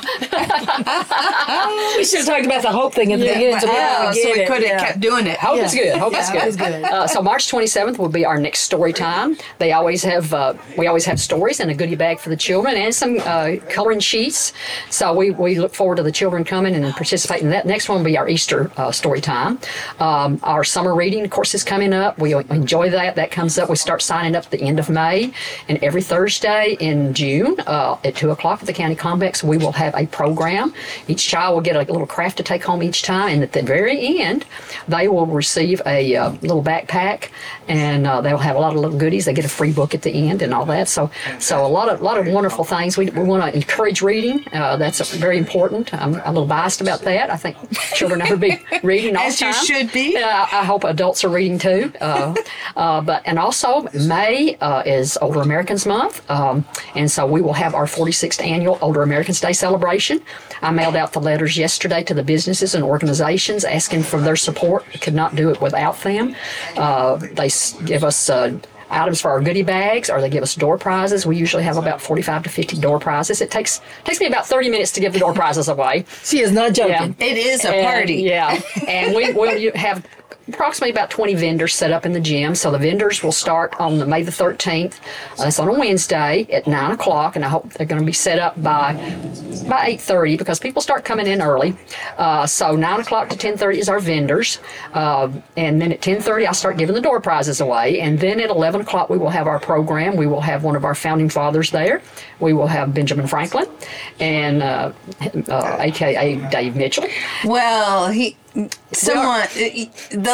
We should have talked about the hope thing at the Yeah, beginning. so Wow, we so get we it. could have Yeah. kept doing it. Hope is good. Hope is Yeah, good. hope is good. Uh, so March twenty-seventh will be our next story time. They always have uh, we always have stories and a goodie bag for the children and some uh, coloring sheets. So we, we look forward to the children coming and participating in that. Next one will be our Easter uh, story time. Um, our summer reading, of course, is coming up. We enjoy that. That comes up. We start signing up at the end of May, and every Thursday in June uh, at two o'clock at the county complex, we will have a program. Each child will get a little craft to take home each time, and at the very end, they will receive a uh, little backpack, and uh, they'll have a lot of little goodies. They get a free book at the end and all that. So, so a lot of lot of wonderful things. We, we want to encourage reading. Uh, that's very important. I'm a little biased about that. I think children ought to be reading all As the you time. should be. Uh, I hope adults are reading too. Uh, uh, but and also May uh, is Older Americans Month, um, and so we will have our forty-sixth annual Older Americans Day celebration. I mailed out the letters yesterday to the businesses and organizations asking for their support. We could not do it without them. Uh, they s- give us. Uh, items for our goodie bags, or they give us door prizes. We usually have about forty-five to fifty door prizes. It takes takes me about thirty minutes to give the door prizes away. She is not joking. It is a And, party. yeah, and we will you have approximately about twenty vendors set up in the gym. So the vendors will start on the May the thirteenth. Uh, it's on a Wednesday at nine o'clock, and I hope they're going to be set up by by eight thirty because people start coming in early. Uh, so nine o'clock to ten thirty is our vendors, uh, and then at ten thirty I start giving the door prizes away, and then at eleven o'clock we will have our program. We will have one of our founding fathers there. We will have Benjamin Franklin, and uh, uh, A K A Dave Mitchell. Well, he. Someone, the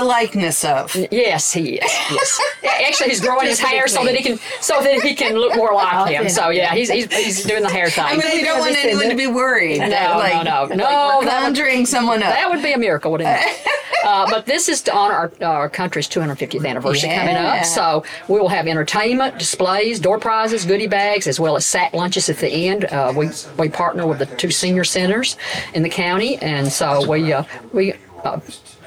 likeness of. Yes, he is. Yes. Actually, he's growing his hair so that he can so that he can look more like him. So yeah, he's he's, he's doing the hair thing. I mean, we don't want anyone to be worried. No, that, like, no, no, no. Like we're that conjuring would, someone up. That would be a miracle, wouldn't it? uh, but this is to honor our, our country's two hundred fiftieth anniversary Yeah. coming up. So we will have entertainment, displays, door prizes, goodie bags, as well as sack lunches at the end. Uh, we we partner with the two senior centers in the county, and so we uh, we. Uh,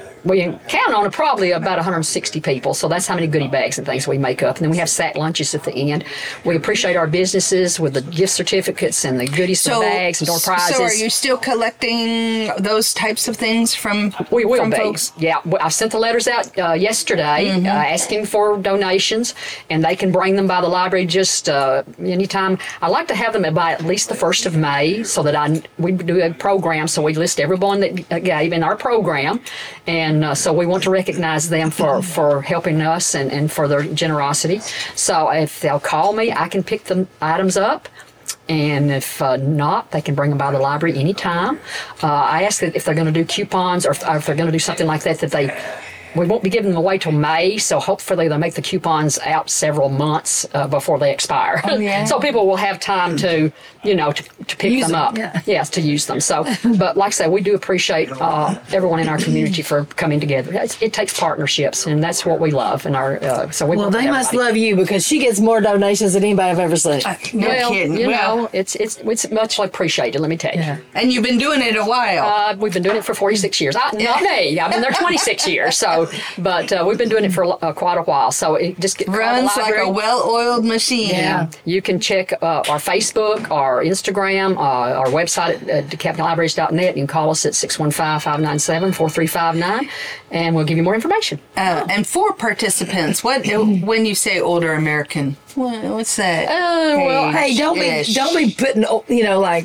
We count on probably about one hundred sixty people, so that's how many goodie bags and things we make up. And then we have sack lunches at the end. We appreciate our businesses with the gift certificates and the goodies So, and bags and door prizes. so are you still collecting those types of things from, We will from be. folks? Yeah, well, I sent the letters out uh, yesterday Mm-hmm. uh, asking for donations, and they can bring them by the library just uh, anytime. I like to have them by at least the first of May, so that I we do a program, so we list everyone that gave in our program, and uh, so we want to recognize them for, for helping us and, and for their generosity. So if they'll call me, I can pick the items up. And if uh, not, they can bring them by the library anytime. Uh, I ask that if they're going to do coupons or if, or if they're going to do something like that, that they we won't be giving them away till May. So hopefully they'll make the coupons out several months uh, before they expire. Oh, yeah. So people will have time to, you know, to, to pick Use them them, up. yeah. Yes, to use them. So, but like I said, we do appreciate uh, everyone in our community for coming together. It, it takes partnerships, and that's what we love. And our uh, so we Well, work with they must everybody. love you because she gets more donations than anybody I've ever seen. No well, kidding. you Well, know, it's it's it's much appreciated. Let me tell you. Yeah. and you've been doing it a while. Uh, we've been doing it for forty-six years. I, not me. I've been there twenty-six years. So, but uh, we've been doing it for uh, quite a while. So it just get, call the Runs like library. a well-oiled machine. Yeah. You can check uh, our Facebook, our Instagram, uh, our website at uh, decapitan libraries dot net. You can call us at six one five, five nine seven, four three five nine, and we'll give you more information. Uh, and for participants, what when you say older American, what, what's that? Uh, well, Hey, don't be Ish. don't be putting you know like.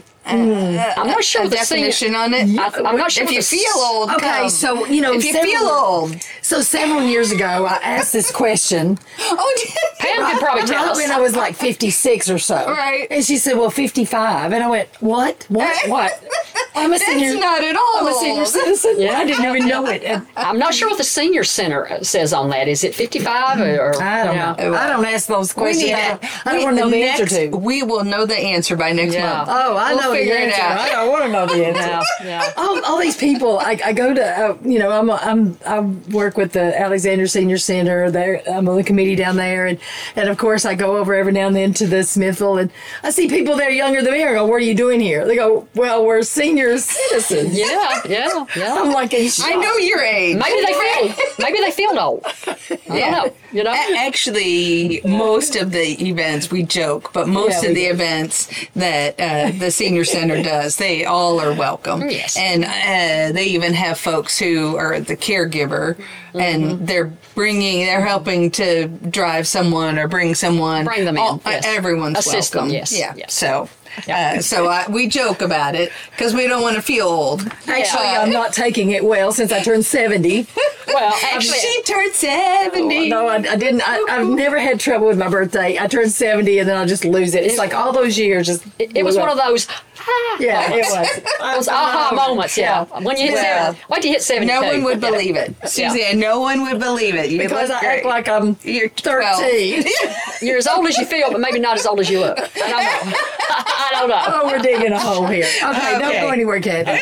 I'm not sure a the senior- definition on it. I, I'm not sure If what you the- feel old, Okay, come. so you know, if you several- feel old, So several years ago, I asked this question. oh, Pam could probably tell Right us. when I was like fifty-six or so. Right. And she said, well, fifty-five. And I went, what? What? What? I'm a senior. That's not at all. I'm a senior citizen. Yeah. I didn't even know it. And I'm not sure what the senior center says on that. Is it fifty-five or? I don't yeah. know. I don't ask those We questions. need I it. don't, I don't want to know the next, answer to. We will know the answer by next Yeah. month. Oh, I We'll know the figure it answer. out. I don't want to know the answer. Yeah, yeah. All, all these people, I, I go to, uh, you know, I'm, a, I'm, I work with the Alexander Senior Center. There, I'm on the committee down there, and, and of course I go over every now and then to the Smithville, and I see people there younger than me. I go, "What are you doing here?" They go, "Well, we're senior citizens." Yeah, yeah, yeah. I'm like, in shock. I know your age. Maybe they feel maybe they feel old. I Yeah. don't know. You know? A- Actually, most of the events, we joke, but most Yeah, of we the do. events that uh, the senior center does, they all are welcome. Yes. And uh, they even have folks who are the caregiver, Mm-hmm. and they're bringing, they're helping to drive someone or bring someone. Bring them in, All- yes. Everyone's Assist them, welcome. yes, Yeah. yes. So. Uh, so I, we joke about it because we don't want to feel old. Actually, Uh, I'm not taking it well since I turned seventy. Well, actually, she turned seventy. No, I, I didn't. I, I've never had trouble with my birthday. I turned seventy and then I just lose it. It's like all those years just. it, it was blew one up. of those. Ah, Yeah, it was. those aha moments. Yeah. When you hit Yeah. seventy, wait till you hit seventy-two. No one would Yeah. believe it. Suzanne, no one would believe it. You Because look I act great. like I'm You're twelve. thirteen. You're as old as you feel, but maybe not as old as you look. I don't know. I don't know. Oh, we're digging a hole here. Okay, don't Okay. go anywhere, Kathy.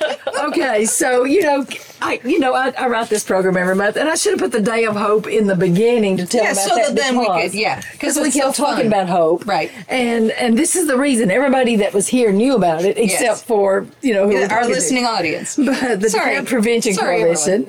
Okay, so you know, I you know I, I write this program every month, and I should have put the Day of Hope in the beginning to tell Yeah, about so that that then we because- could, yeah, because we it's kept so talking fun. about hope, Right. And and this is the reason everybody that was here knew about it, except Yes. for you know who we're our talking to. listening audience. But the Sorry. DeKalb Prevention Sorry, Coalition.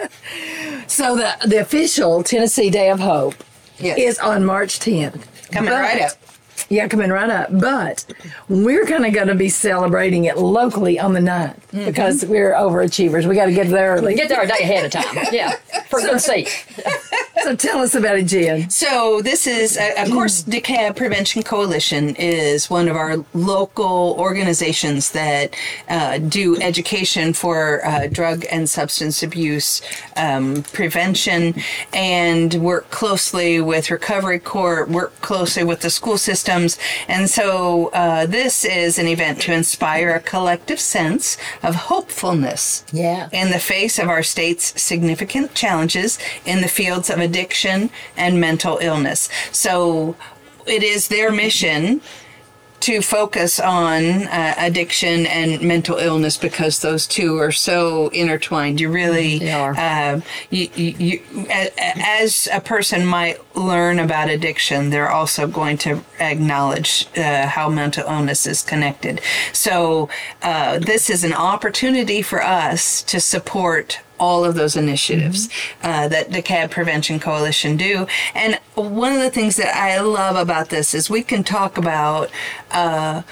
So the the official Tennessee Day of Hope Yes. is on March tenth. Coming right up. Yeah, coming right up. But we're kind of going to be celebrating it locally on the ninth Mm-hmm. because we're overachievers. We got to get there early. Get there a day ahead of time. Yeah, for a good seat. So tell us about it, Jen. So this is, uh, of course, DeKalb Prevention Coalition is one of our local organizations that uh, do education for uh, drug and substance abuse um, prevention, and work closely with Recovery Court, work closely with the school systems. And so uh, this is an event to inspire a collective sense of hopefulness Yeah. in the face of our state's significant challenges in the fields of addiction and mental illness. So it is their mission to focus on uh, addiction and mental illness because those two are so intertwined. You really, They are. Uh, you, you, you, a- as a person might learn about addiction, they're also going to acknowledge uh, how mental illness is connected. So uh, this is an opportunity for us to support all of those initiatives uh, that DeKalb Prevention Coalition do. And one of the things that I love about this is we can talk about uh,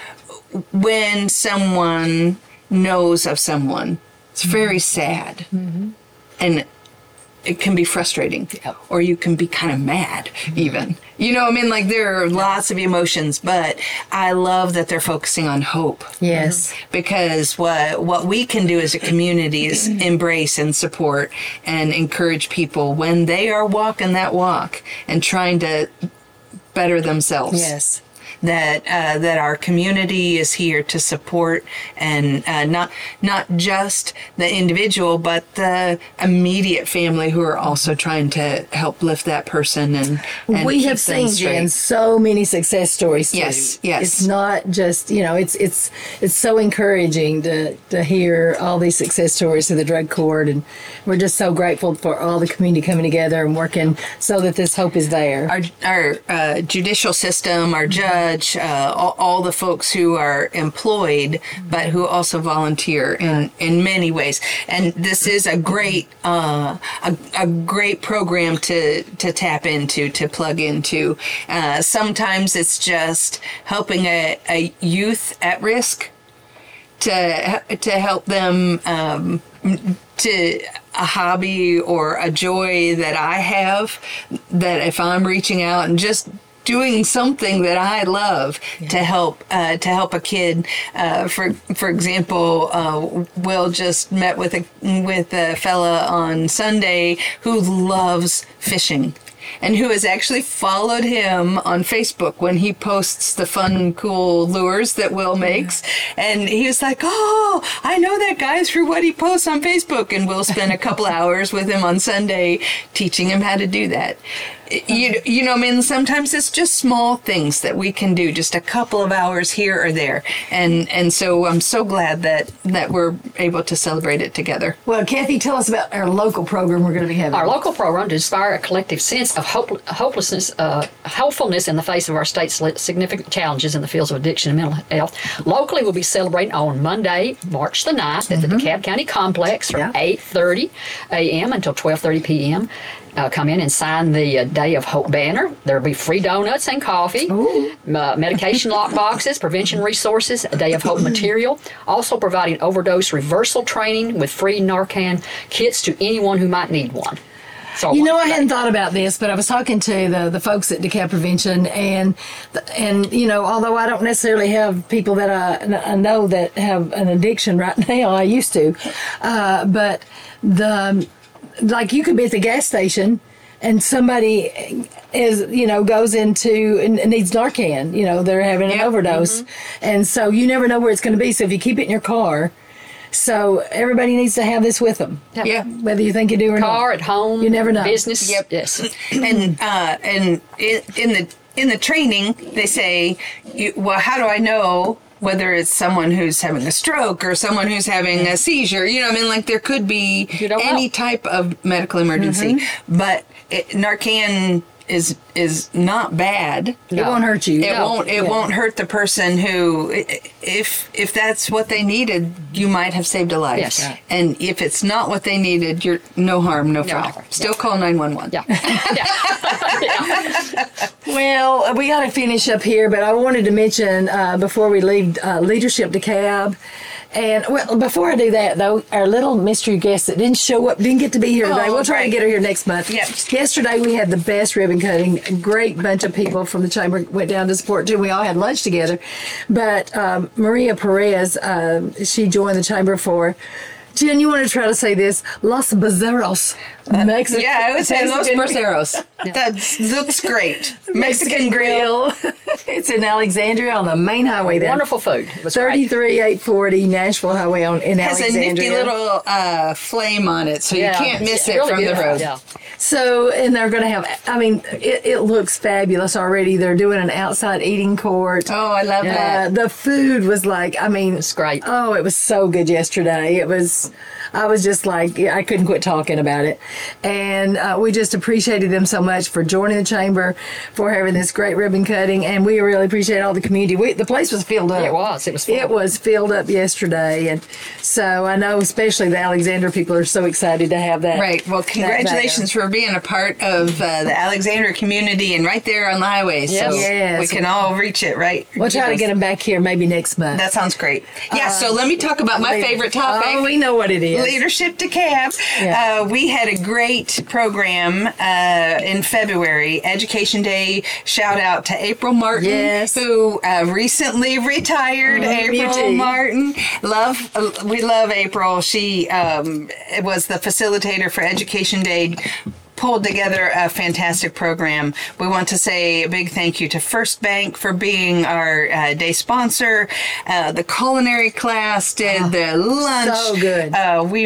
when someone knows of someone. It's very sad. And it can be frustrating, or you can be kind of mad even. You know, I mean, like there are lots of emotions, but I love that they're focusing on hope. Yes. Because what what we can do as a community is embrace and support and encourage people when they are walking that walk and trying to better themselves. Yes. That uh, that our community is here to support, and uh, not not just the individual, but the immediate family who are also trying to help lift that person and, and We keep have them seen, straight. Jen, so many success stories. Too. Yes, yes. It's not just, you know, it's it's it's so encouraging to to hear all these success stories through the drug court, and we're just so grateful for all the community coming together and working so that this hope is there. Our our uh, judicial system, our judge. Uh, all, all the folks who are employed, but who also volunteer in, in many ways. And this is a great uh, a, a great program to to tap into, to plug into. Uh, sometimes it's just helping a, a youth at risk to to help them um, to a hobby or a joy that I have, that if I'm reaching out and just doing something that I love yeah. to help uh, to help a kid. Uh, for for example, uh, Will just met with a with a fella on Sunday who loves fishing, and who has actually followed him on Facebook when he posts the fun, cool lures that Will makes. And he was like, oh, I know that guy through what he posts on Facebook. And Will spent a couple hours with him on Sunday teaching him how to do that. You, you know, I mean, sometimes it's just small things that we can do, just a couple of hours here or there. And and so I'm so glad that, that we're able to celebrate it together. Well, Kathy, tell us about our local program we're going to be having. Our local program to inspire a collective sense of hope, hopelessness, uh, hopefulness in the face of our state's significant challenges in the fields of addiction and mental health. Locally, we'll be celebrating on Monday, March the ninth, at mm-hmm. the DeKalb County Complex from yeah. eight thirty a.m. until twelve thirty p.m. Uh, come in and sign the uh, Day of Hope banner. There'll be free donuts and coffee, uh, medication lock boxes, prevention resources, a Day of Hope material. Also providing overdose reversal training with free Narcan kits to anyone who might need one. So you know, I hadn't thought about this, but I was talking to the, the folks at DeKalb Prevention, and and you know, although I don't necessarily have people that I, I know that have an addiction right now, I used to, uh, but the like you could be at the gas station and somebody is, you know, goes into and needs Narcan, you know, they're having an yep. overdose. Mm-hmm. And so you never know where it's going to be. So if you keep it in your car, so everybody needs to have this with them. Yeah. yeah. Whether you think you do or car, not. Car, at home. You never know. Business. Yep. Yes. and, uh, and in, in the, in the training, they say, you, well, how do I know whether it's someone who's having a stroke or someone who's having a seizure? You know, I mean, like there could be any know. type of medical emergency, mm-hmm. but it, Narcan is is not bad. No. It won't hurt you. It no. won't. It yeah. won't hurt the person who, if if that's what they needed, you might have saved a life. Yes. Yeah. And if it's not what they needed, you're no harm, no foul. No. Still yeah. call nine one one. Yeah. yeah. Well, we got to finish up here, but I wanted to mention uh, before we leave uh, Leadership DeKalb. And well, before I do that, though, our little mystery guest that didn't show up, didn't get to be here today. Oh, we'll try right. to get her here next month. Yep. Yesterday we had the best ribbon cutting. A great bunch of people from the chamber went down to support too. We all had lunch together. But um, Maria Perez, uh, she joined the chamber for. Jen, you want to try to say this? Los Becerros. Mexican. Yeah, I would say Los Mexican- Braceros. That looks great. Mexican grill. It's in Alexandria on the main highway there. Wonderful food. It was great. thirty-three eight forty Nashville Highway on in Has a Alexandria. nifty little uh, flame on it, so Yeah. you can't miss Yeah, it really from the good. road. Yeah. So, and they're going to have, I mean, it, it looks fabulous already. They're doing an outside eating court. Oh, I love Uh, that. the food was like, I mean, It's great. oh, it was so good yesterday. It was, I was just like, I couldn't quit talking about it. And uh, we just appreciated them so much for joining the chamber, for having this great ribbon cutting. And we really appreciate all the community. We, the place was filled up. It was. It was full. It was filled up yesterday. And so I know especially the Alexander people are so excited to have that. Right. Well, that congratulations for being a part of uh, the Alexandria community and right there on the highway. So Yes. Yes. we can all reach it, right? We'll try to Yes. get them back here maybe next month. That sounds great. Yeah, so let me talk about my favorite topic. Oh, we know what it is. Leadership DeKalb. Yeah. Uh, we had a great program uh, in February, Education Day. Shout out to April Martin, Yes. who uh, recently retired. Oh, April beauty. Martin, love, uh, we love April. She um, was the facilitator for Education Day. Pulled together a fantastic program. We want to say a big thank you to First Bank for being our uh, day sponsor. Uh, the culinary class did the lunch. so good. Uh, we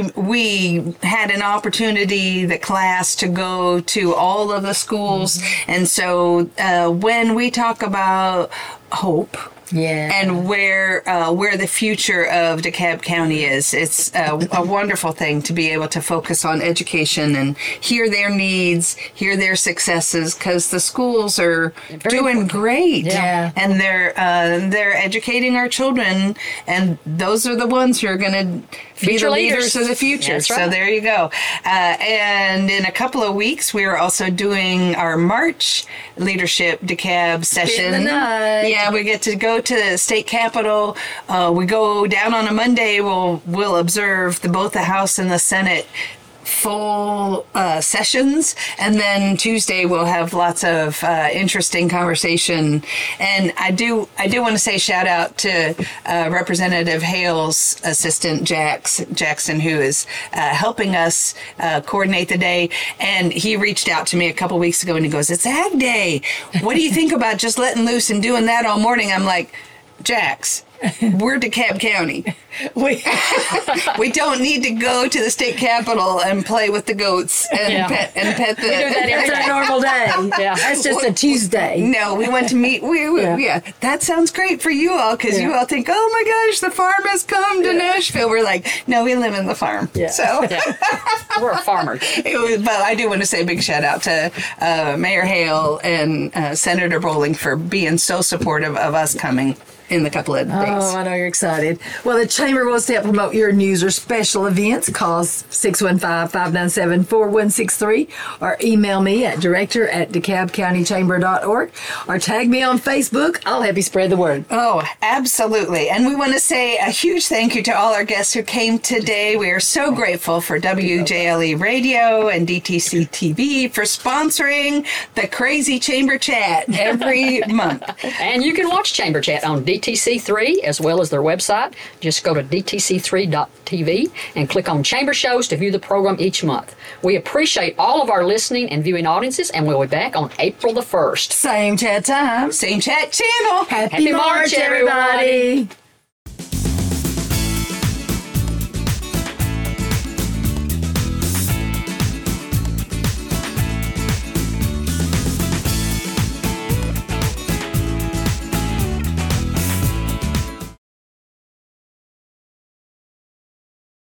we had an opportunity, the class, to go to all of the schools, and so uh, when we talk about hope. Yeah. And where uh, where the future of DeKalb County is. It's a, a wonderful thing to be able to focus on education and hear their needs, hear their successes, because the schools are doing great. Yeah. And they're uh, they're educating our children, and those are the ones who are going to be Future the leaders leaders. of the future. That's So right. there you go. Uh, and in a couple of weeks, we are also doing our March Leadership DeKalb session. the night. Yeah, we get to go to the state capitol. Uh, we go down on a Monday. We'll we'll observe the both the House and the Senate full uh, sessions, and then Tuesday we'll have lots of uh, interesting conversation. And I do I do want to say shout out to uh, Representative Hale's assistant Jax Jackson, who is uh, helping us uh, coordinate the day. And he reached out to me a couple weeks ago and he goes, "It's Ag Day. What do you think about just letting loose and doing that all morning?" I'm like, Jax, we're DeKalb County. We we don't need to go to the state capitol and play with the goats and Yeah. pet and pet the. We do that It's every a normal day. Yeah. That's just a Tuesday. No, we went to meet. We, we Yeah. yeah. That sounds great for you all because you Yeah. all think, oh my gosh, the farm has come to Nashville. We're like, no, we live in the farm. Yeah. So. We're farmers. It was, but I do want to say a big shout out to uh, Mayor Hale and uh, Senator Bowling for being so supportive of us coming in the couple of days. Oh, I know you're excited. Well, the Chamber wants to help promote your news or special events. Call six one five, five nine seven, four one six three or email me at director at DeKalb County Chamber dot org or tag me on Facebook. I'll help you spread the word. Oh, absolutely. And we want to say a huge thank you to all our guests who came today. We are so grateful for W J L E Radio and D T C T V for sponsoring the Crazy Chamber Chat every month. And you can watch Chamber Chat on D T C three as well as their website. Just go to D T C three dot T V and click on Chamber Shows to view the program each month. We appreciate all of our listening and viewing audiences, and we'll be back on April the first. Same chat time. Same chat channel. Happy, Happy March, March, everyone. everybody.